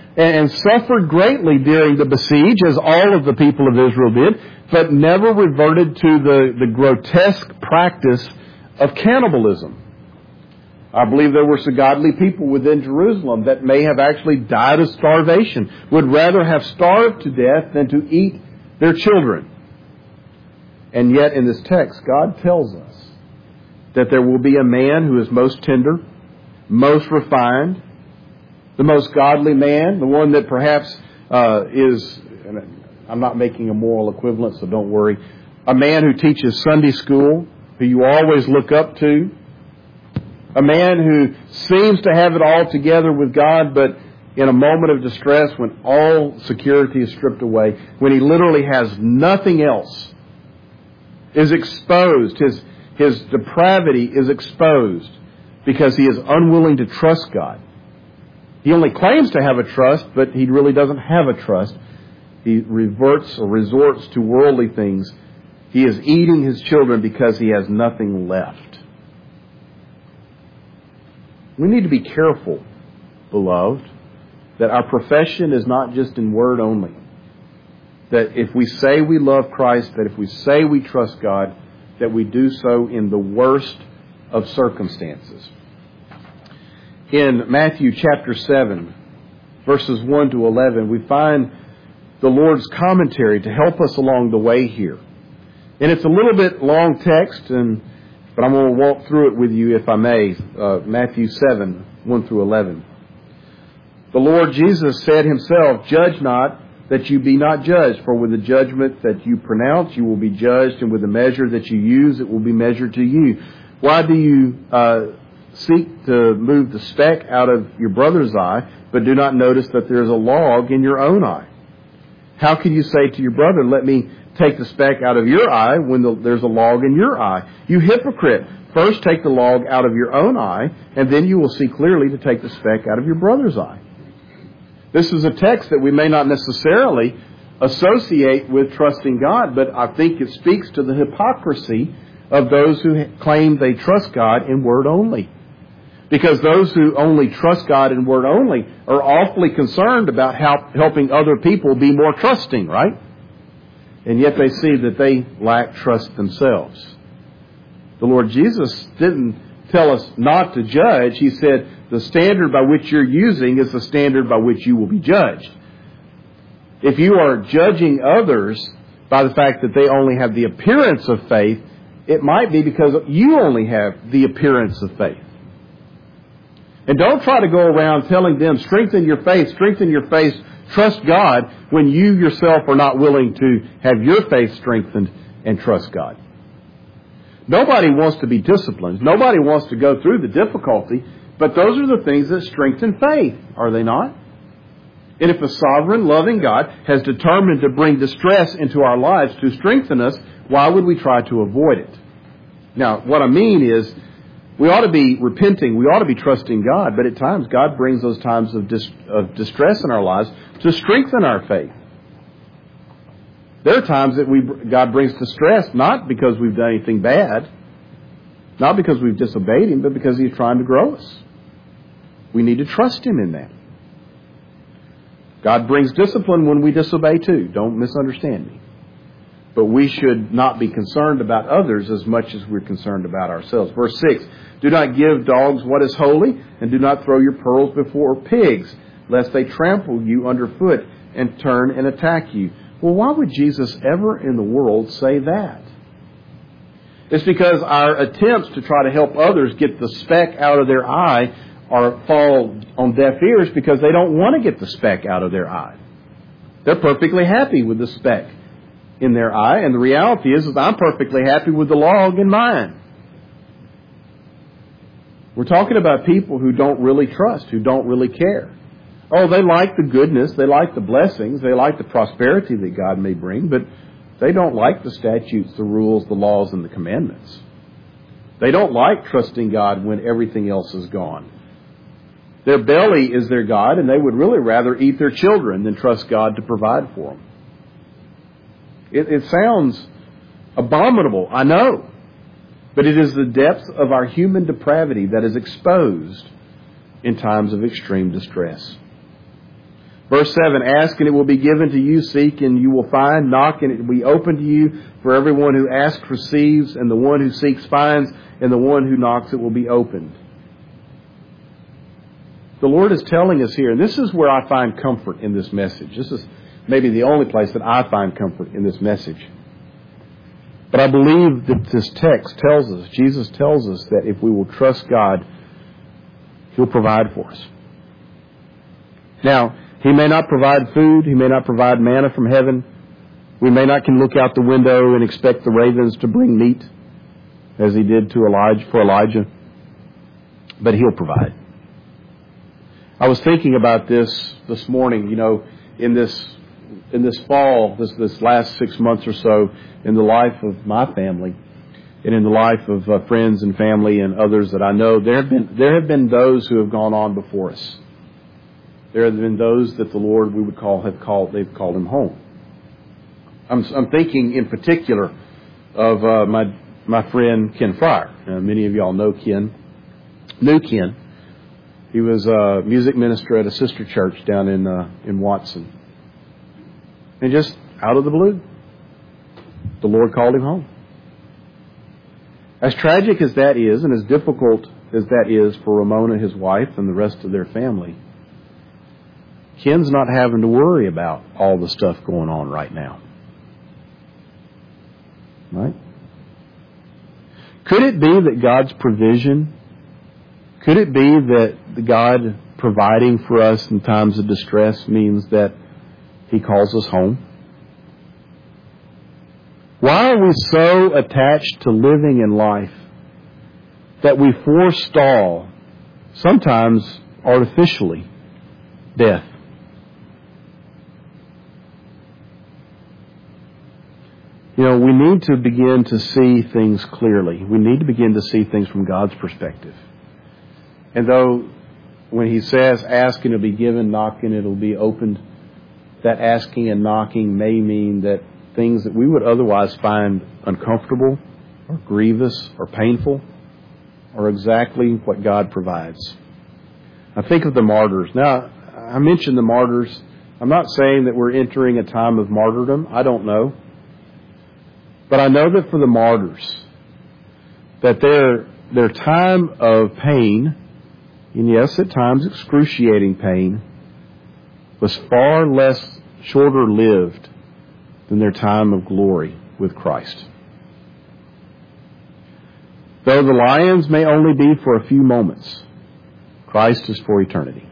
and suffered greatly during the besiege, as all of the people of Israel did, but never reverted to the, the grotesque practice of cannibalism. I believe there were some godly people within Jerusalem that may have actually died of starvation, would rather have starved to death than to eat their children. And yet in this text, God tells us that there will be a man who is most tender, most refined, the most godly man, the one that perhaps uh, is, and I'm not making a moral equivalent, so don't worry, a man who teaches Sunday school, who you always look up to, a man who seems to have it all together with God, but in a moment of distress, when all security is stripped away, when he literally has nothing else, is exposed, his, his depravity is exposed because he is unwilling to trust God. He only claims to have a trust, but he really doesn't have a trust. He reverts or resorts to worldly things. He is eating his children because he has nothing left. We need to be careful, beloved, that our profession is not just in word only. That if we say we love Christ, that if we say we trust God, that we do so in the worst of circumstances. In Matthew chapter seven, verses one to eleven, we find the Lord's commentary to help us along the way here. And it's a little bit long text, and but I'm going to walk through it with you, if I may. Uh, Matthew seven, one through eleven. The Lord Jesus said himself, "Judge not, that you be not judged. For with the judgment that you pronounce, you will be judged, and with the measure that you use, it will be measured to you. Why do you uh, seek to move the speck out of your brother's eye, but do not notice that there is a log in your own eye? How can you say to your brother, let me take the speck out of your eye when the, there's a log in your eye? You hypocrite! First take the log out of your own eye, and then you will see clearly to take the speck out of your brother's eye." This is a text that we may not necessarily associate with trusting God, but I think it speaks to the hypocrisy of those who claim they trust God in word only. Because those who only trust God in word only are awfully concerned about help, helping other people be more trusting, right? And yet they see that they lack trust themselves. The Lord Jesus didn't tell us not to judge. He said the standard by which you're using is the standard by which you will be judged. If you are judging others by the fact that they only have the appearance of faith, it might be because you only have the appearance of faith. And don't try to go around telling them, strengthen your faith, strengthen your faith, trust God, when you yourself are not willing to have your faith strengthened and trust God. Nobody wants to be disciplined. Nobody wants to go through the difficulty, but those are the things that strengthen faith, are they not? And if a sovereign, loving God has determined to bring distress into our lives to strengthen us, why would we try to avoid it? Now, what I mean is, we ought to be repenting, we ought to be trusting God, but at times God brings those times of, dis- of distress in our lives to strengthen our faith. There are times that we God brings distress not because we've done anything bad, not because we've disobeyed Him, but because He's trying to grow us. We need to trust Him in that. God brings discipline when we disobey too. Don't misunderstand me. But we should not be concerned about others as much as we're concerned about ourselves. Verse six, "Do not give dogs what is holy, and do not throw your pearls before pigs, lest they trample you underfoot and turn and attack you." Well, why would Jesus ever in the world say that? It's because our attempts to try to help others get the speck out of their eye are fall on deaf ears because they don't want to get the speck out of their eye. They're perfectly happy with the speck in their eye, and the reality is, is I'm perfectly happy with the log in mine. We're talking about people who don't really trust, who don't really care. Oh, they like the goodness, they like the blessings, they like the prosperity that God may bring, but they don't like the statutes, the rules, the laws, and the commandments. They don't like trusting God when everything else is gone. Their belly is their God, and they would really rather eat their children than trust God to provide for them. It, it sounds abominable, I know. But it is the depth of our human depravity that is exposed in times of extreme distress. Verse seven, ask and it will be given to you, seek and you will find, knock and it will be opened to you. For everyone who asks receives, and the one who seeks finds, and the one who knocks it will be opened. The Lord is telling us here, and this is where I find comfort in this message. This is maybe the only place that I find comfort in this message. But I believe that this text tells us, Jesus tells us that if we will trust God, He'll provide for us. Now, He may not provide food. He may not provide manna from heaven. We may not can look out the window and expect the ravens to bring meat, as He did to Elijah for Elijah. But He'll provide. I was thinking about this this morning. You know, in this in this fall, this this last six months or so, in the life of my family, and in the life of uh, friends and family and others that I know, there have been there have been those who have gone on before us. There have been those that the Lord we would call have called they've called Him home. I'm, I'm thinking in particular of uh, my my friend Ken Fryer. Uh, many of y'all know Ken, knew Ken. He was a music minister at a sister church down in uh, in Watson, and just out of the blue, the Lord called him home. As tragic as that is, and as difficult as that is for Ramona, his wife, and the rest of their family, Ken's not having to worry about all the stuff going on right now. Right? Could it be that God's provision, could it be that God providing for us in times of distress means that He calls us home? Why are we so attached to living in life that we forestall, sometimes artificially, death? You know, we need to begin to see things clearly. We need to begin to see things from God's perspective. And though when He says, ask and it'll be given, knock and it'll be opened, that asking and knocking may mean that things that we would otherwise find uncomfortable or grievous or painful are exactly what God provides. I think of the martyrs. Now, I mentioned the martyrs. I'm not saying that we're entering a time of martyrdom. I don't know. But I know that for the martyrs, that their their time of pain, and yes, at times excruciating pain, was far less shorter-lived than their time of glory with Christ. Though the lions may only be for a few moments, Christ is for eternity.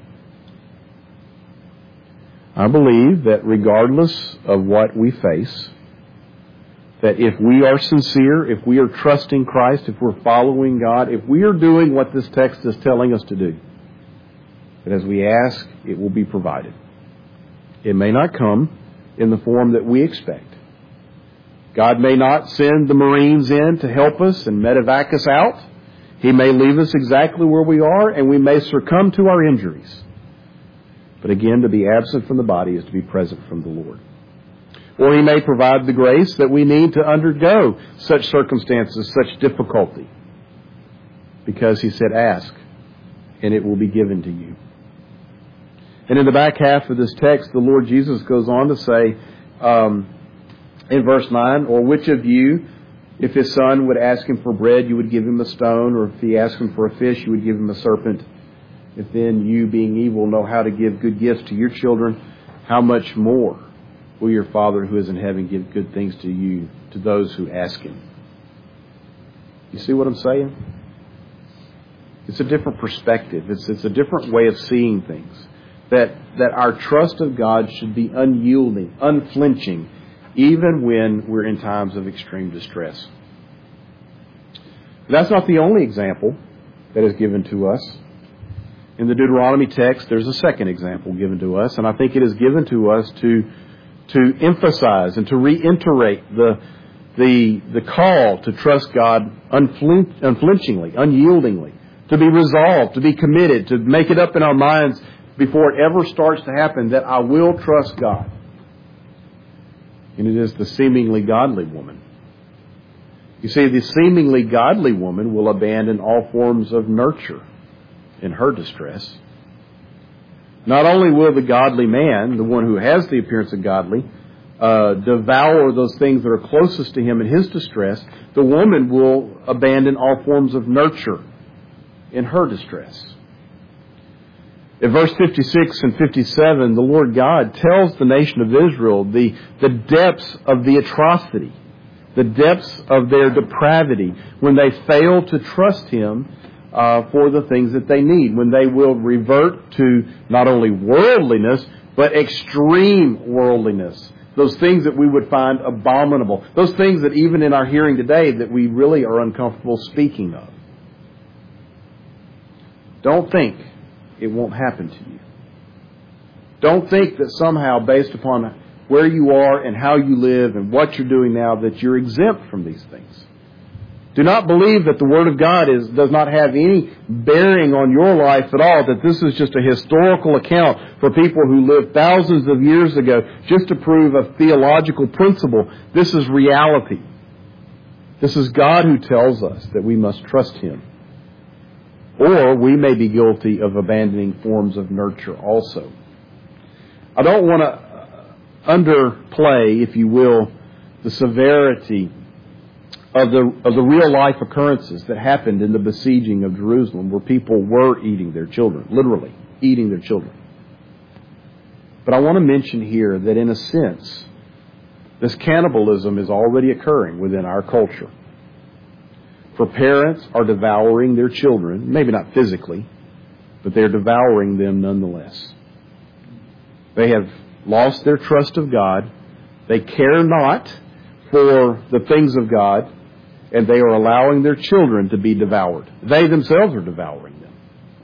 I believe that regardless of what we face, that if we are sincere, if we are trusting Christ, if we're following God, if we are doing what this text is telling us to do, that as we ask, it will be provided. It may not come in the form that we expect. God may not send the Marines in to help us and medevac us out. He may leave us exactly where we are, and we may succumb to our injuries. But again, to be absent from the body is to be present from the Lord. Or He may provide the grace that we need to undergo such circumstances, such difficulty. Because He said, ask, and it will be given to you. And in the back half of this text, the Lord Jesus goes on to say, um, in verse nine, or which of you, if his son would ask him for bread, you would give him a stone, or if he asked him for a fish, you would give him a serpent. If then you, being evil, know how to give good gifts to your children, how much more will your Father who is in heaven give good things to you, to those who ask Him? You see what I'm saying? It's a different perspective. It's, it's a different way of seeing things. That, that our trust of God should be unyielding, unflinching, even when we're in times of extreme distress. But that's not the only example that is given to us. In the Deuteronomy text, there's a second example given to us, and I think it is given to us to to emphasize and to reiterate the the the call to trust God unflinch, unflinchingly, unyieldingly, to be resolved, to be committed, to make it up in our minds before it ever starts to happen that I will trust God. And it is the seemingly godly woman. You see, the seemingly godly woman will abandon all forms of nurture in her distress. Not only will the godly man, the one who has the appearance of godly, uh, devour those things that are closest to him in his distress, the woman will abandon all forms of nurture in her distress. In verse fifty-six and fifty-seven, the Lord God tells the nation of Israel the, the depths of the atrocity, the depths of their depravity when they fail to trust Him uh, for the things that they need, when they will revert to not only worldliness, but extreme worldliness. Those things that we would find abominable. Those things that even in our hearing today that we really are uncomfortable speaking of. Don't think it won't happen to you. Don't think that somehow, based upon where you are and how you live and what you're doing now, that you're exempt from these things. Do not believe that the Word of God is does not have any bearing on your life at all, that this is just a historical account for people who lived thousands of years ago just to prove a theological principle. This is reality. This is God who tells us that we must trust Him. Or we may be guilty of abandoning forms of nurture also. I don't want to underplay, if you will, the severity of the of the real life occurrences that happened in the besieging of Jerusalem, where people were eating their children, literally eating their children. But I want to mention here that in a sense, this cannibalism is already occurring within our culture. For parents are devouring their children, maybe not physically, but they're devouring them nonetheless. They have lost their trust of God. They care not for the things of God, and they are allowing their children to be devoured. They themselves are devouring them.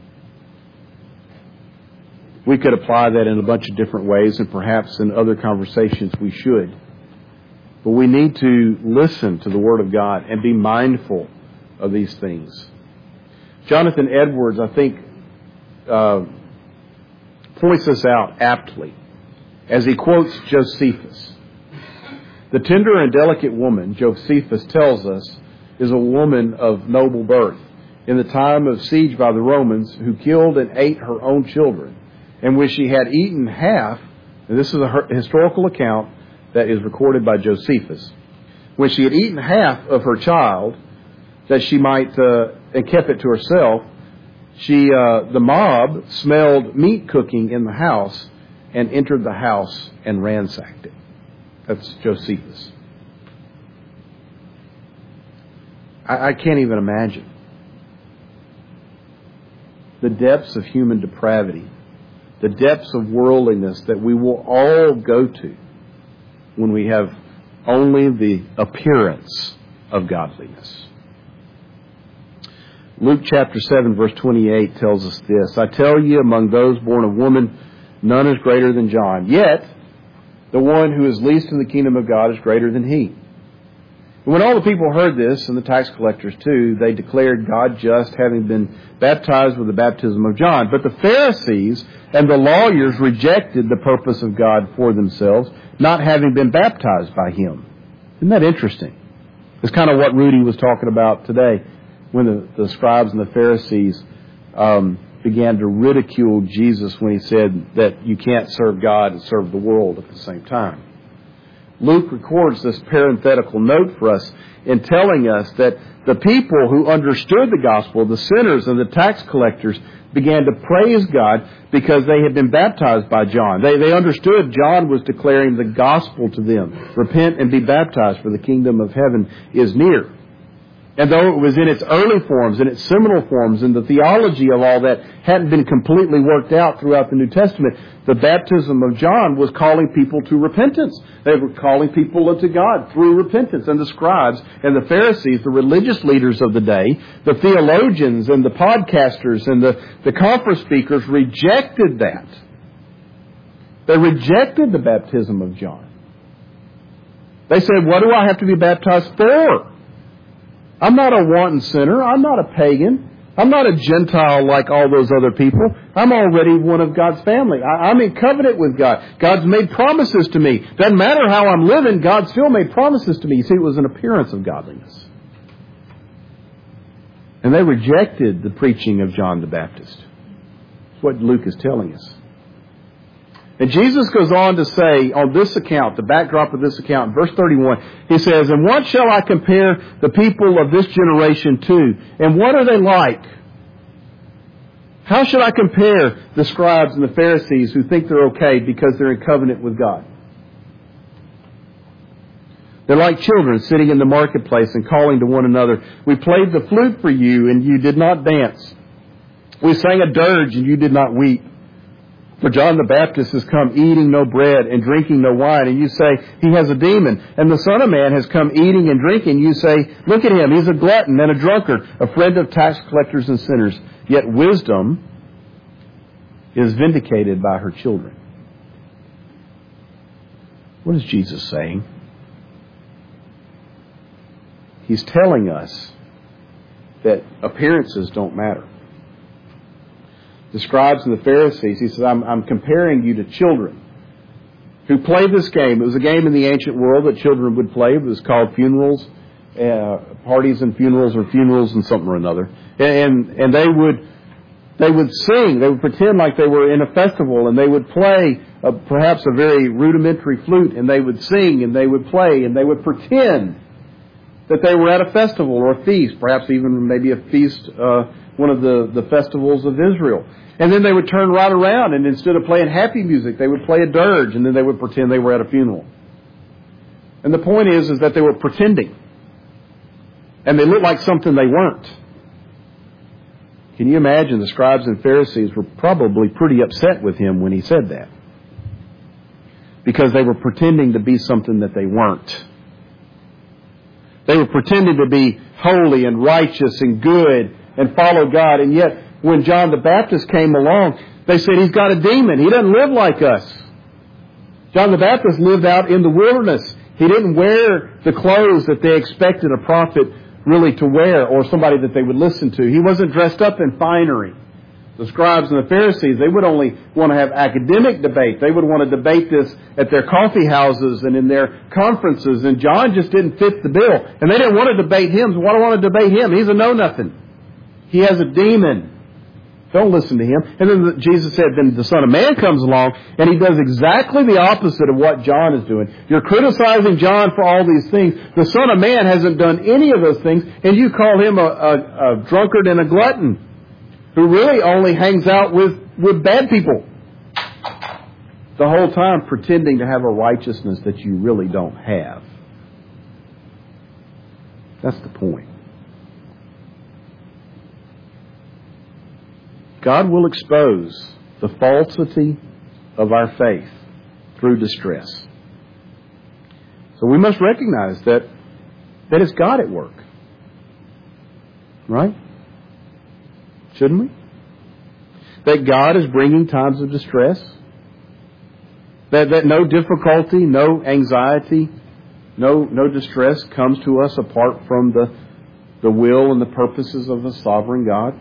We could apply that in a bunch of different ways, and perhaps in other conversations we should. But we need to listen to the Word of God and be mindful of these things. Jonathan Edwards, I think, uh, points this out aptly as he quotes Josephus. The tender and delicate woman, Josephus tells us, is a woman of noble birth. In the time of siege by the Romans, who killed and ate her own children, and when she had eaten half, and this is a historical account that is recorded by Josephus, when she had eaten half of her child, that she might, uh, and kept it to herself, she, uh, the mob smelled meat cooking in the house and entered the house and ransacked it. That's Josephus. I, I can't even imagine the depths of human depravity, the depths of worldliness that we will all go to when we have only the appearance of godliness. Luke chapter seven verse twenty-eight tells us this: I tell you, among those born of woman, none is greater than John. Yet, the one who is least in the kingdom of God is greater than he. And when all the people heard this, and the tax collectors too, they declared God just, having been baptized with the baptism of John. But the Pharisees and the lawyers rejected the purpose of God for themselves, not having been baptized by him. Isn't that interesting? It's kind of what Rudy was talking about today, when the, the scribes and the Pharisees um, began to ridicule Jesus when he said that you can't serve God and serve the world at the same time. Luke records this parenthetical note for us in telling us that the people who understood the gospel, the sinners and the tax collectors, began to praise God because they had been baptized by John. They, they understood John was declaring the gospel to them. Repent and be baptized, for the kingdom of heaven is near. And though it was in its early forms, in its seminal forms, and the theology of all that hadn't been completely worked out throughout the New Testament, the baptism of John was calling people to repentance. They were calling people unto God through repentance. And the scribes and the Pharisees, the religious leaders of the day, the theologians and the podcasters and the, the conference speakers rejected that. They rejected the baptism of John. They said, what do I have to be baptized for? I'm not a wanton sinner. I'm not a pagan. I'm not a Gentile like all those other people. I'm already one of God's family. I, I'm in covenant with God. God's made promises to me. Doesn't matter how I'm living, God still made promises to me. You see, it was an appearance of godliness. And they rejected the preaching of John the Baptist. That's what Luke is telling us. And Jesus goes on to say on this account, the backdrop of this account, verse thirty-one, He says, "And what shall I compare the people of this generation to? And what are they like? How should I compare the scribes and the Pharisees who think they're okay because they're in covenant with God? They're like children sitting in the marketplace and calling to one another, 'We played the flute for you and you did not dance. We sang a dirge and you did not weep. For John the Baptist has come eating no bread and drinking no wine, and you say, he has a demon. And the Son of Man has come eating and drinking. You say, look at him, he's a glutton and a drunkard, a friend of tax collectors and sinners. Yet wisdom is vindicated by her children.'" What is Jesus saying? He's telling us that appearances don't matter. The scribes and the Pharisees, he says, I'm, I'm comparing you to children who play this game. It was a game in the ancient world that children would play. It was called funerals, uh, parties and funerals, or funerals and something or another. And, and they would they would sing. They would pretend like they were in a festival, and they would play a, perhaps a very rudimentary flute, and they would sing and they would play and they would pretend that they were at a festival or a feast, perhaps even maybe a feast, uh, one of the, the festivals of Israel. And then they would turn right around, and instead of playing happy music, they would play a dirge, and then they would pretend they were at a funeral. And the point is, is that they were pretending. And they looked like something they weren't. Can you imagine the scribes and Pharisees were probably pretty upset with him when he said that? Because they were pretending to be something that they weren't. They were pretending to be holy and righteous and good and follow God. And yet, when John the Baptist came along, they said, he's got a demon. He doesn't live like us. John the Baptist lived out in the wilderness. He didn't wear the clothes that they expected a prophet really to wear, or somebody that they would listen to. He wasn't dressed up in finery. The scribes and the Pharisees, they would only want to have academic debate. They would want to debate this at their coffee houses and in their conferences. And John just didn't fit the bill. And they didn't want to debate him. So why do I want to debate him? He's a know-nothing. He has a demon. Don't listen to him. And then Jesus said, then the Son of Man comes along, and he does exactly the opposite of what John is doing. You're criticizing John for all these things. The Son of Man hasn't done any of those things, and you call him a, a, a drunkard and a glutton who really only hangs out with, with bad people. The whole time pretending to have a righteousness that you really don't have. That's the point. God will expose the falsity of our faith through distress. So we must recognize that, that it's God at work. Right? Shouldn't we? That God is bringing times of distress. That, that no difficulty, no anxiety, no, no distress comes to us apart from the, the will and the purposes of the sovereign God.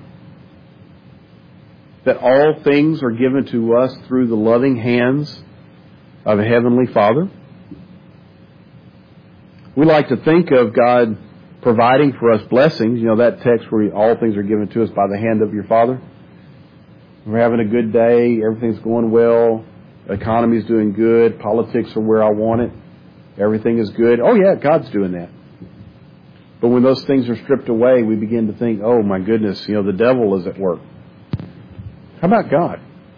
That all things are given to us through the loving hands of a Heavenly Father. We like to think of God providing for us blessings. You know, that text where all things are given to us by the hand of your Father. We're having a good day. Everything's going well. The economy's doing good. Politics are where I want it. Everything is good. Oh, yeah, God's doing that. But when those things are stripped away, we begin to think, oh, my goodness, you know, the devil is at work. How about God?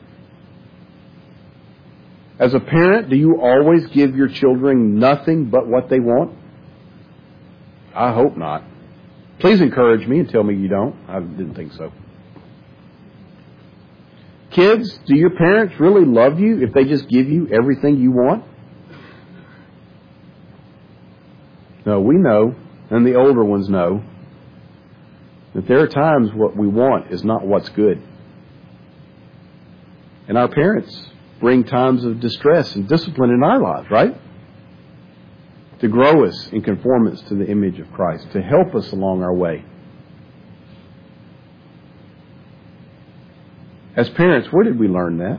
As a parent, do you always give your children nothing but what they want? I hope not. Please encourage me and tell me you don't. I didn't think so. Kids, do your parents really love you if they just give you everything you want? No, we know, and the older ones know, that there are times what we want is not what's good. And our parents bring times of distress and discipline in our lives, right? To grow us in conformance to the image of Christ, to help us along our way. As parents, where did we learn that?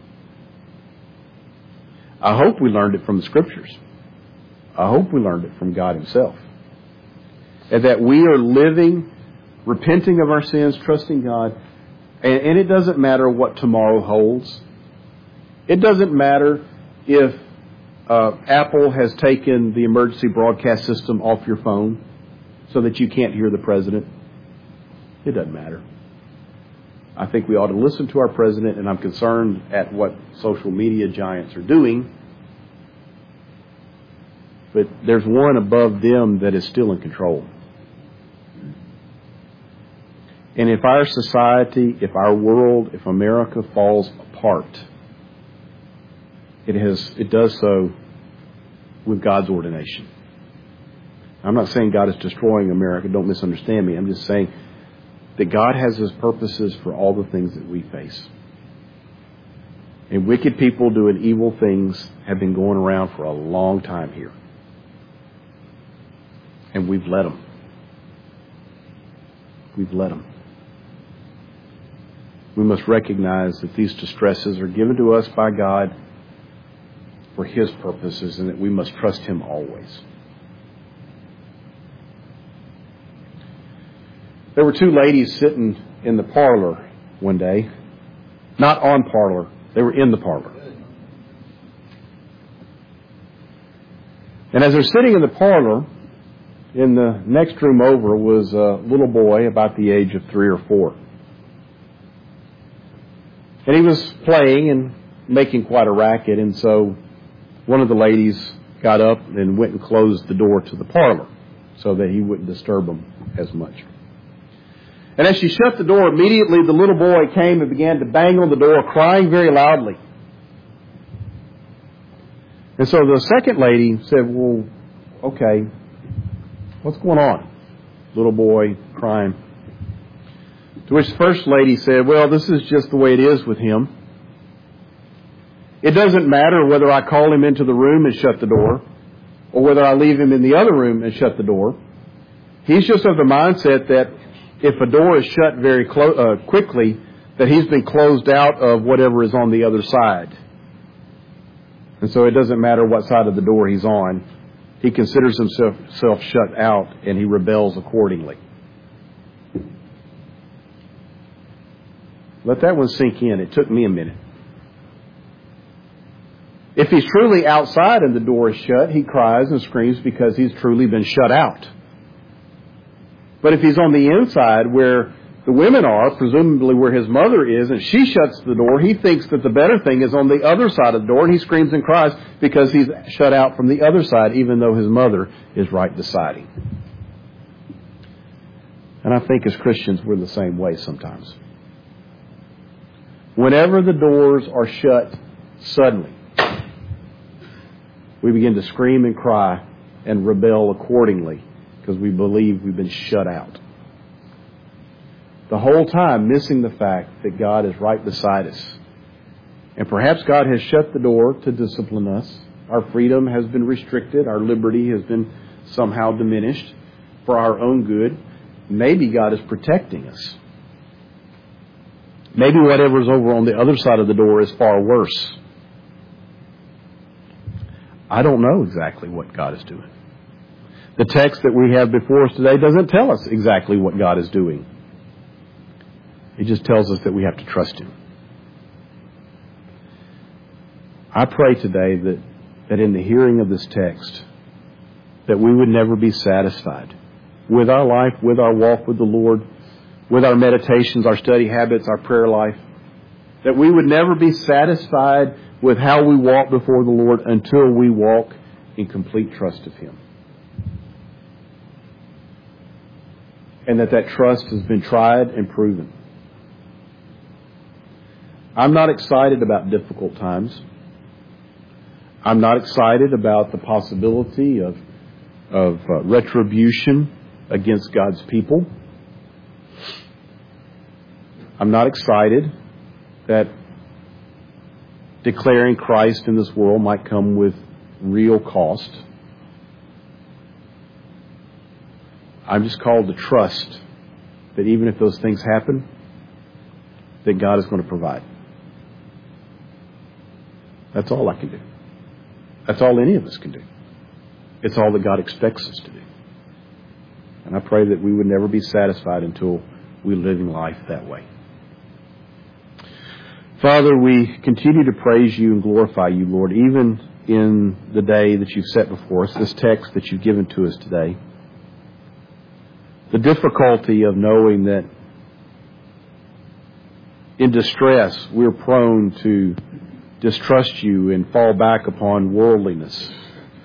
I hope we learned it from the Scriptures. I hope we learned it from God Himself. And that we are living, repenting of our sins, trusting God. And, and it doesn't matter what tomorrow holds. It doesn't matter if uh, Apple has taken the emergency broadcast system off your phone so that you can't hear the president. It doesn't matter. I think we ought to listen to our president, and I'm concerned at what social media giants are doing. But there's one above them that is still in control. And if our society, if our world, if America falls apart, it has, it does so with God's ordination. I'm not saying God is destroying America. Don't misunderstand me. I'm just saying that God has His purposes for all the things that we face. And wicked people doing evil things have been going around for a long time here. And we've let them. We've let them. We must recognize that these distresses are given to us by God for His purposes, and that we must trust Him always. There were two ladies sitting in the parlor one day. Not on parlor. They were in the parlor. And as they're sitting in the parlor, in the next room over was a little boy about the age of three or four. And he was playing and making quite a racket, and so one of the ladies got up and went and closed the door to the parlor so that he wouldn't disturb them as much. And as she shut the door, immediately the little boy came and began to bang on the door, crying very loudly. And so the second lady said, well, okay, what's going on? Little boy crying. To which the first lady said, well, this is just the way it is with him. It doesn't matter whether I call him into the room and shut the door, or whether I leave him in the other room and shut the door. He's just of the mindset that if a door is shut very clo- uh, quickly, that he's been closed out of whatever is on the other side. And so it doesn't matter what side of the door he's on. He considers himself, himself shut out, and he rebels accordingly. Let that one sink in. It took me a minute. If he's truly outside and the door is shut, he cries and screams because he's truly been shut out. But if he's on the inside where the women are, presumably where his mother is, and she shuts the door, he thinks that the better thing is on the other side of the door, and he screams and cries because he's shut out from the other side, even though his mother is right beside him. And I think as Christians, we're the same way sometimes. Whenever the doors are shut suddenly, we begin to scream and cry and rebel accordingly because we believe we've been shut out. The whole time missing the fact that God is right beside us. And perhaps God has shut the door to discipline us. Our freedom has been restricted. Our liberty has been somehow diminished for our own good. Maybe God is protecting us. Maybe whatever's over on the other side of the door is far worse. I don't know exactly what God is doing. The text that we have before us today doesn't tell us exactly what God is doing. It just tells us that we have to trust Him. I pray today that, that in the hearing of this text, that we would never be satisfied with our life, with our walk with the Lord, with our meditations, our study habits, our prayer life, that we would never be satisfied with how we walk before the Lord until we walk in complete trust of Him. And that that trust has been tried and proven. I'm not excited about difficult times. I'm not excited about the possibility of, of uh, retribution against God's people. I'm not excited that declaring Christ in this world might come with real cost. I'm just called to trust that even if those things happen, that God is going to provide. That's all I can do. That's all any of us can do. It's all that God expects us to do. And I pray that we would never be satisfied until we live in life that way. Father, we continue to praise you and glorify you, Lord, even in the day that you've set before us, this text that you've given to us today. The difficulty of knowing that in distress we're prone to distrust you and fall back upon worldliness.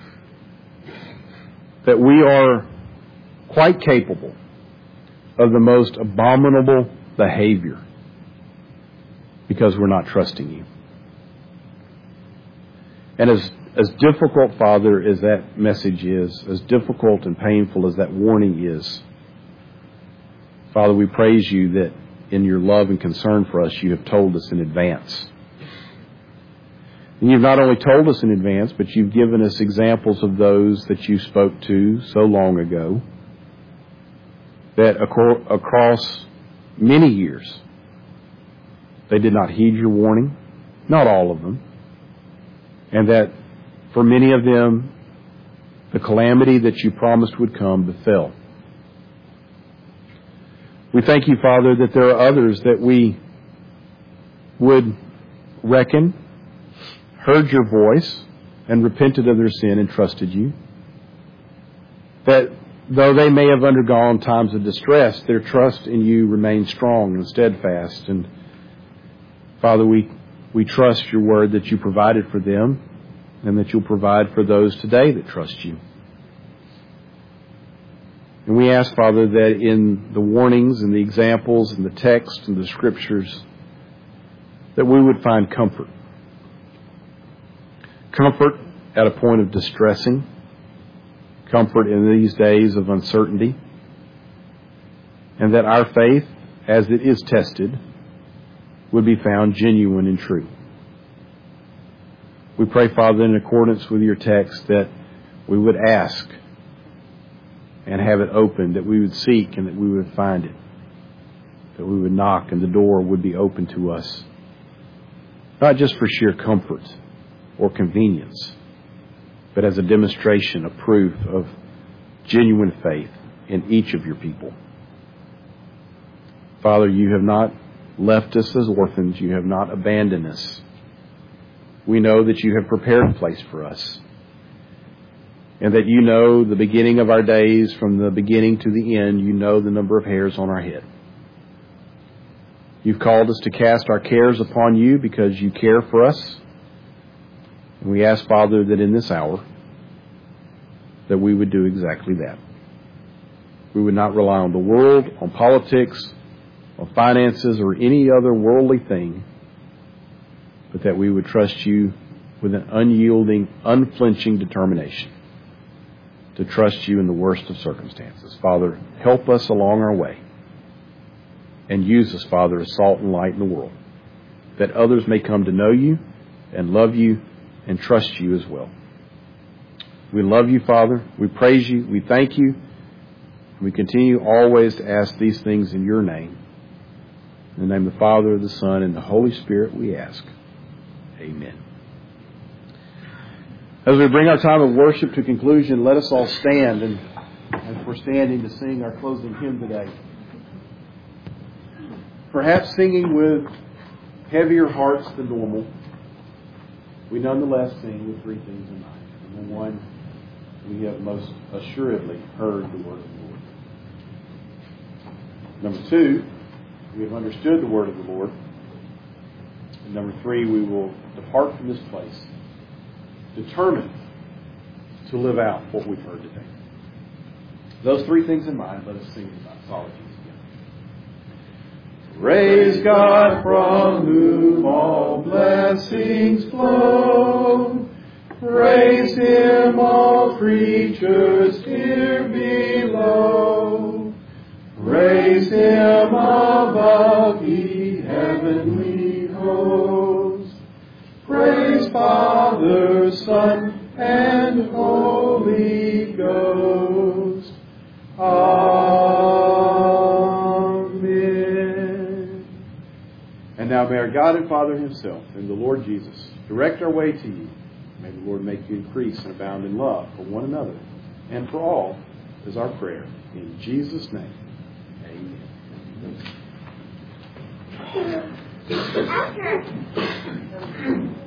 That we are quite capable of the most abominable behavior because we're not trusting you. And as, as difficult, Father, as that message is, as difficult and painful as that warning is, Father, we praise you that in your love and concern for us, you have told us in advance. And you've not only told us in advance, but you've given us examples of those that you spoke to so long ago, that across many years, they did not heed your warning, not all of them, and that for many of them, the calamity that you promised would come befell. We thank you, Father, that there are others that we would reckon heard your voice and repented of their sin and trusted you. That though they may have undergone times of distress, their trust in you remains strong and steadfast. And Father, we, we trust your word that you provided for them and that you'll provide for those today that trust you. And we ask, Father, that in the warnings and the examples and the text and the scriptures, that we would find comfort. Comfort at a point of distressing. Comfort in these days of uncertainty. And that our faith, as it is tested, would be found genuine and true. We pray, Father, in accordance with your text, that we would ask and have it open, that we would seek and that we would find it, that we would knock and the door would be open to us, not just for sheer comfort or convenience, but as a demonstration, a proof of genuine faith in each of your people. Father, you have not left us as orphans. You have not abandoned us. We know that you have prepared a place for us, and that you know the beginning of our days from the beginning to the end. You know the number of hairs on our head. You've called us to cast our cares upon you because you care for us. And we ask, Father, that in this hour, that we would do exactly that. We would not rely on the world, on politics, on finances, or any other worldly thing, but that we would trust you with an unyielding, unflinching determination to trust you in the worst of circumstances. Father, help us along our way and use us, Father, as salt and light in the world, that others may come to know you and love you and trust you as well. We love you, Father. We praise you. We thank you. We continue always to ask these things in your name. In the name of the Father, the Son, and the Holy Spirit, we ask. Amen. As we bring our time of worship to conclusion, let us all stand, and as we're standing to sing our closing hymn today, perhaps singing with heavier hearts than normal, we nonetheless sing with three things in mind. Number one, we have most assuredly heard the word of the Lord. Number two, we have understood the word of the Lord. And number three, we will depart from this place determined to live out what we've heard today. Those three things in mind, let us sing about solitude together. Praise God from whom all blessings flow. Praise Him, all creatures here below. Praise Him above, ye heavenly hosts. Praise Father, Son, and Holy Ghost. Amen. And now may our God and Father Himself and the Lord Jesus direct our way to you. May the Lord make you increase and abound in love for one another and for all is our prayer. In Jesus' name, amen. After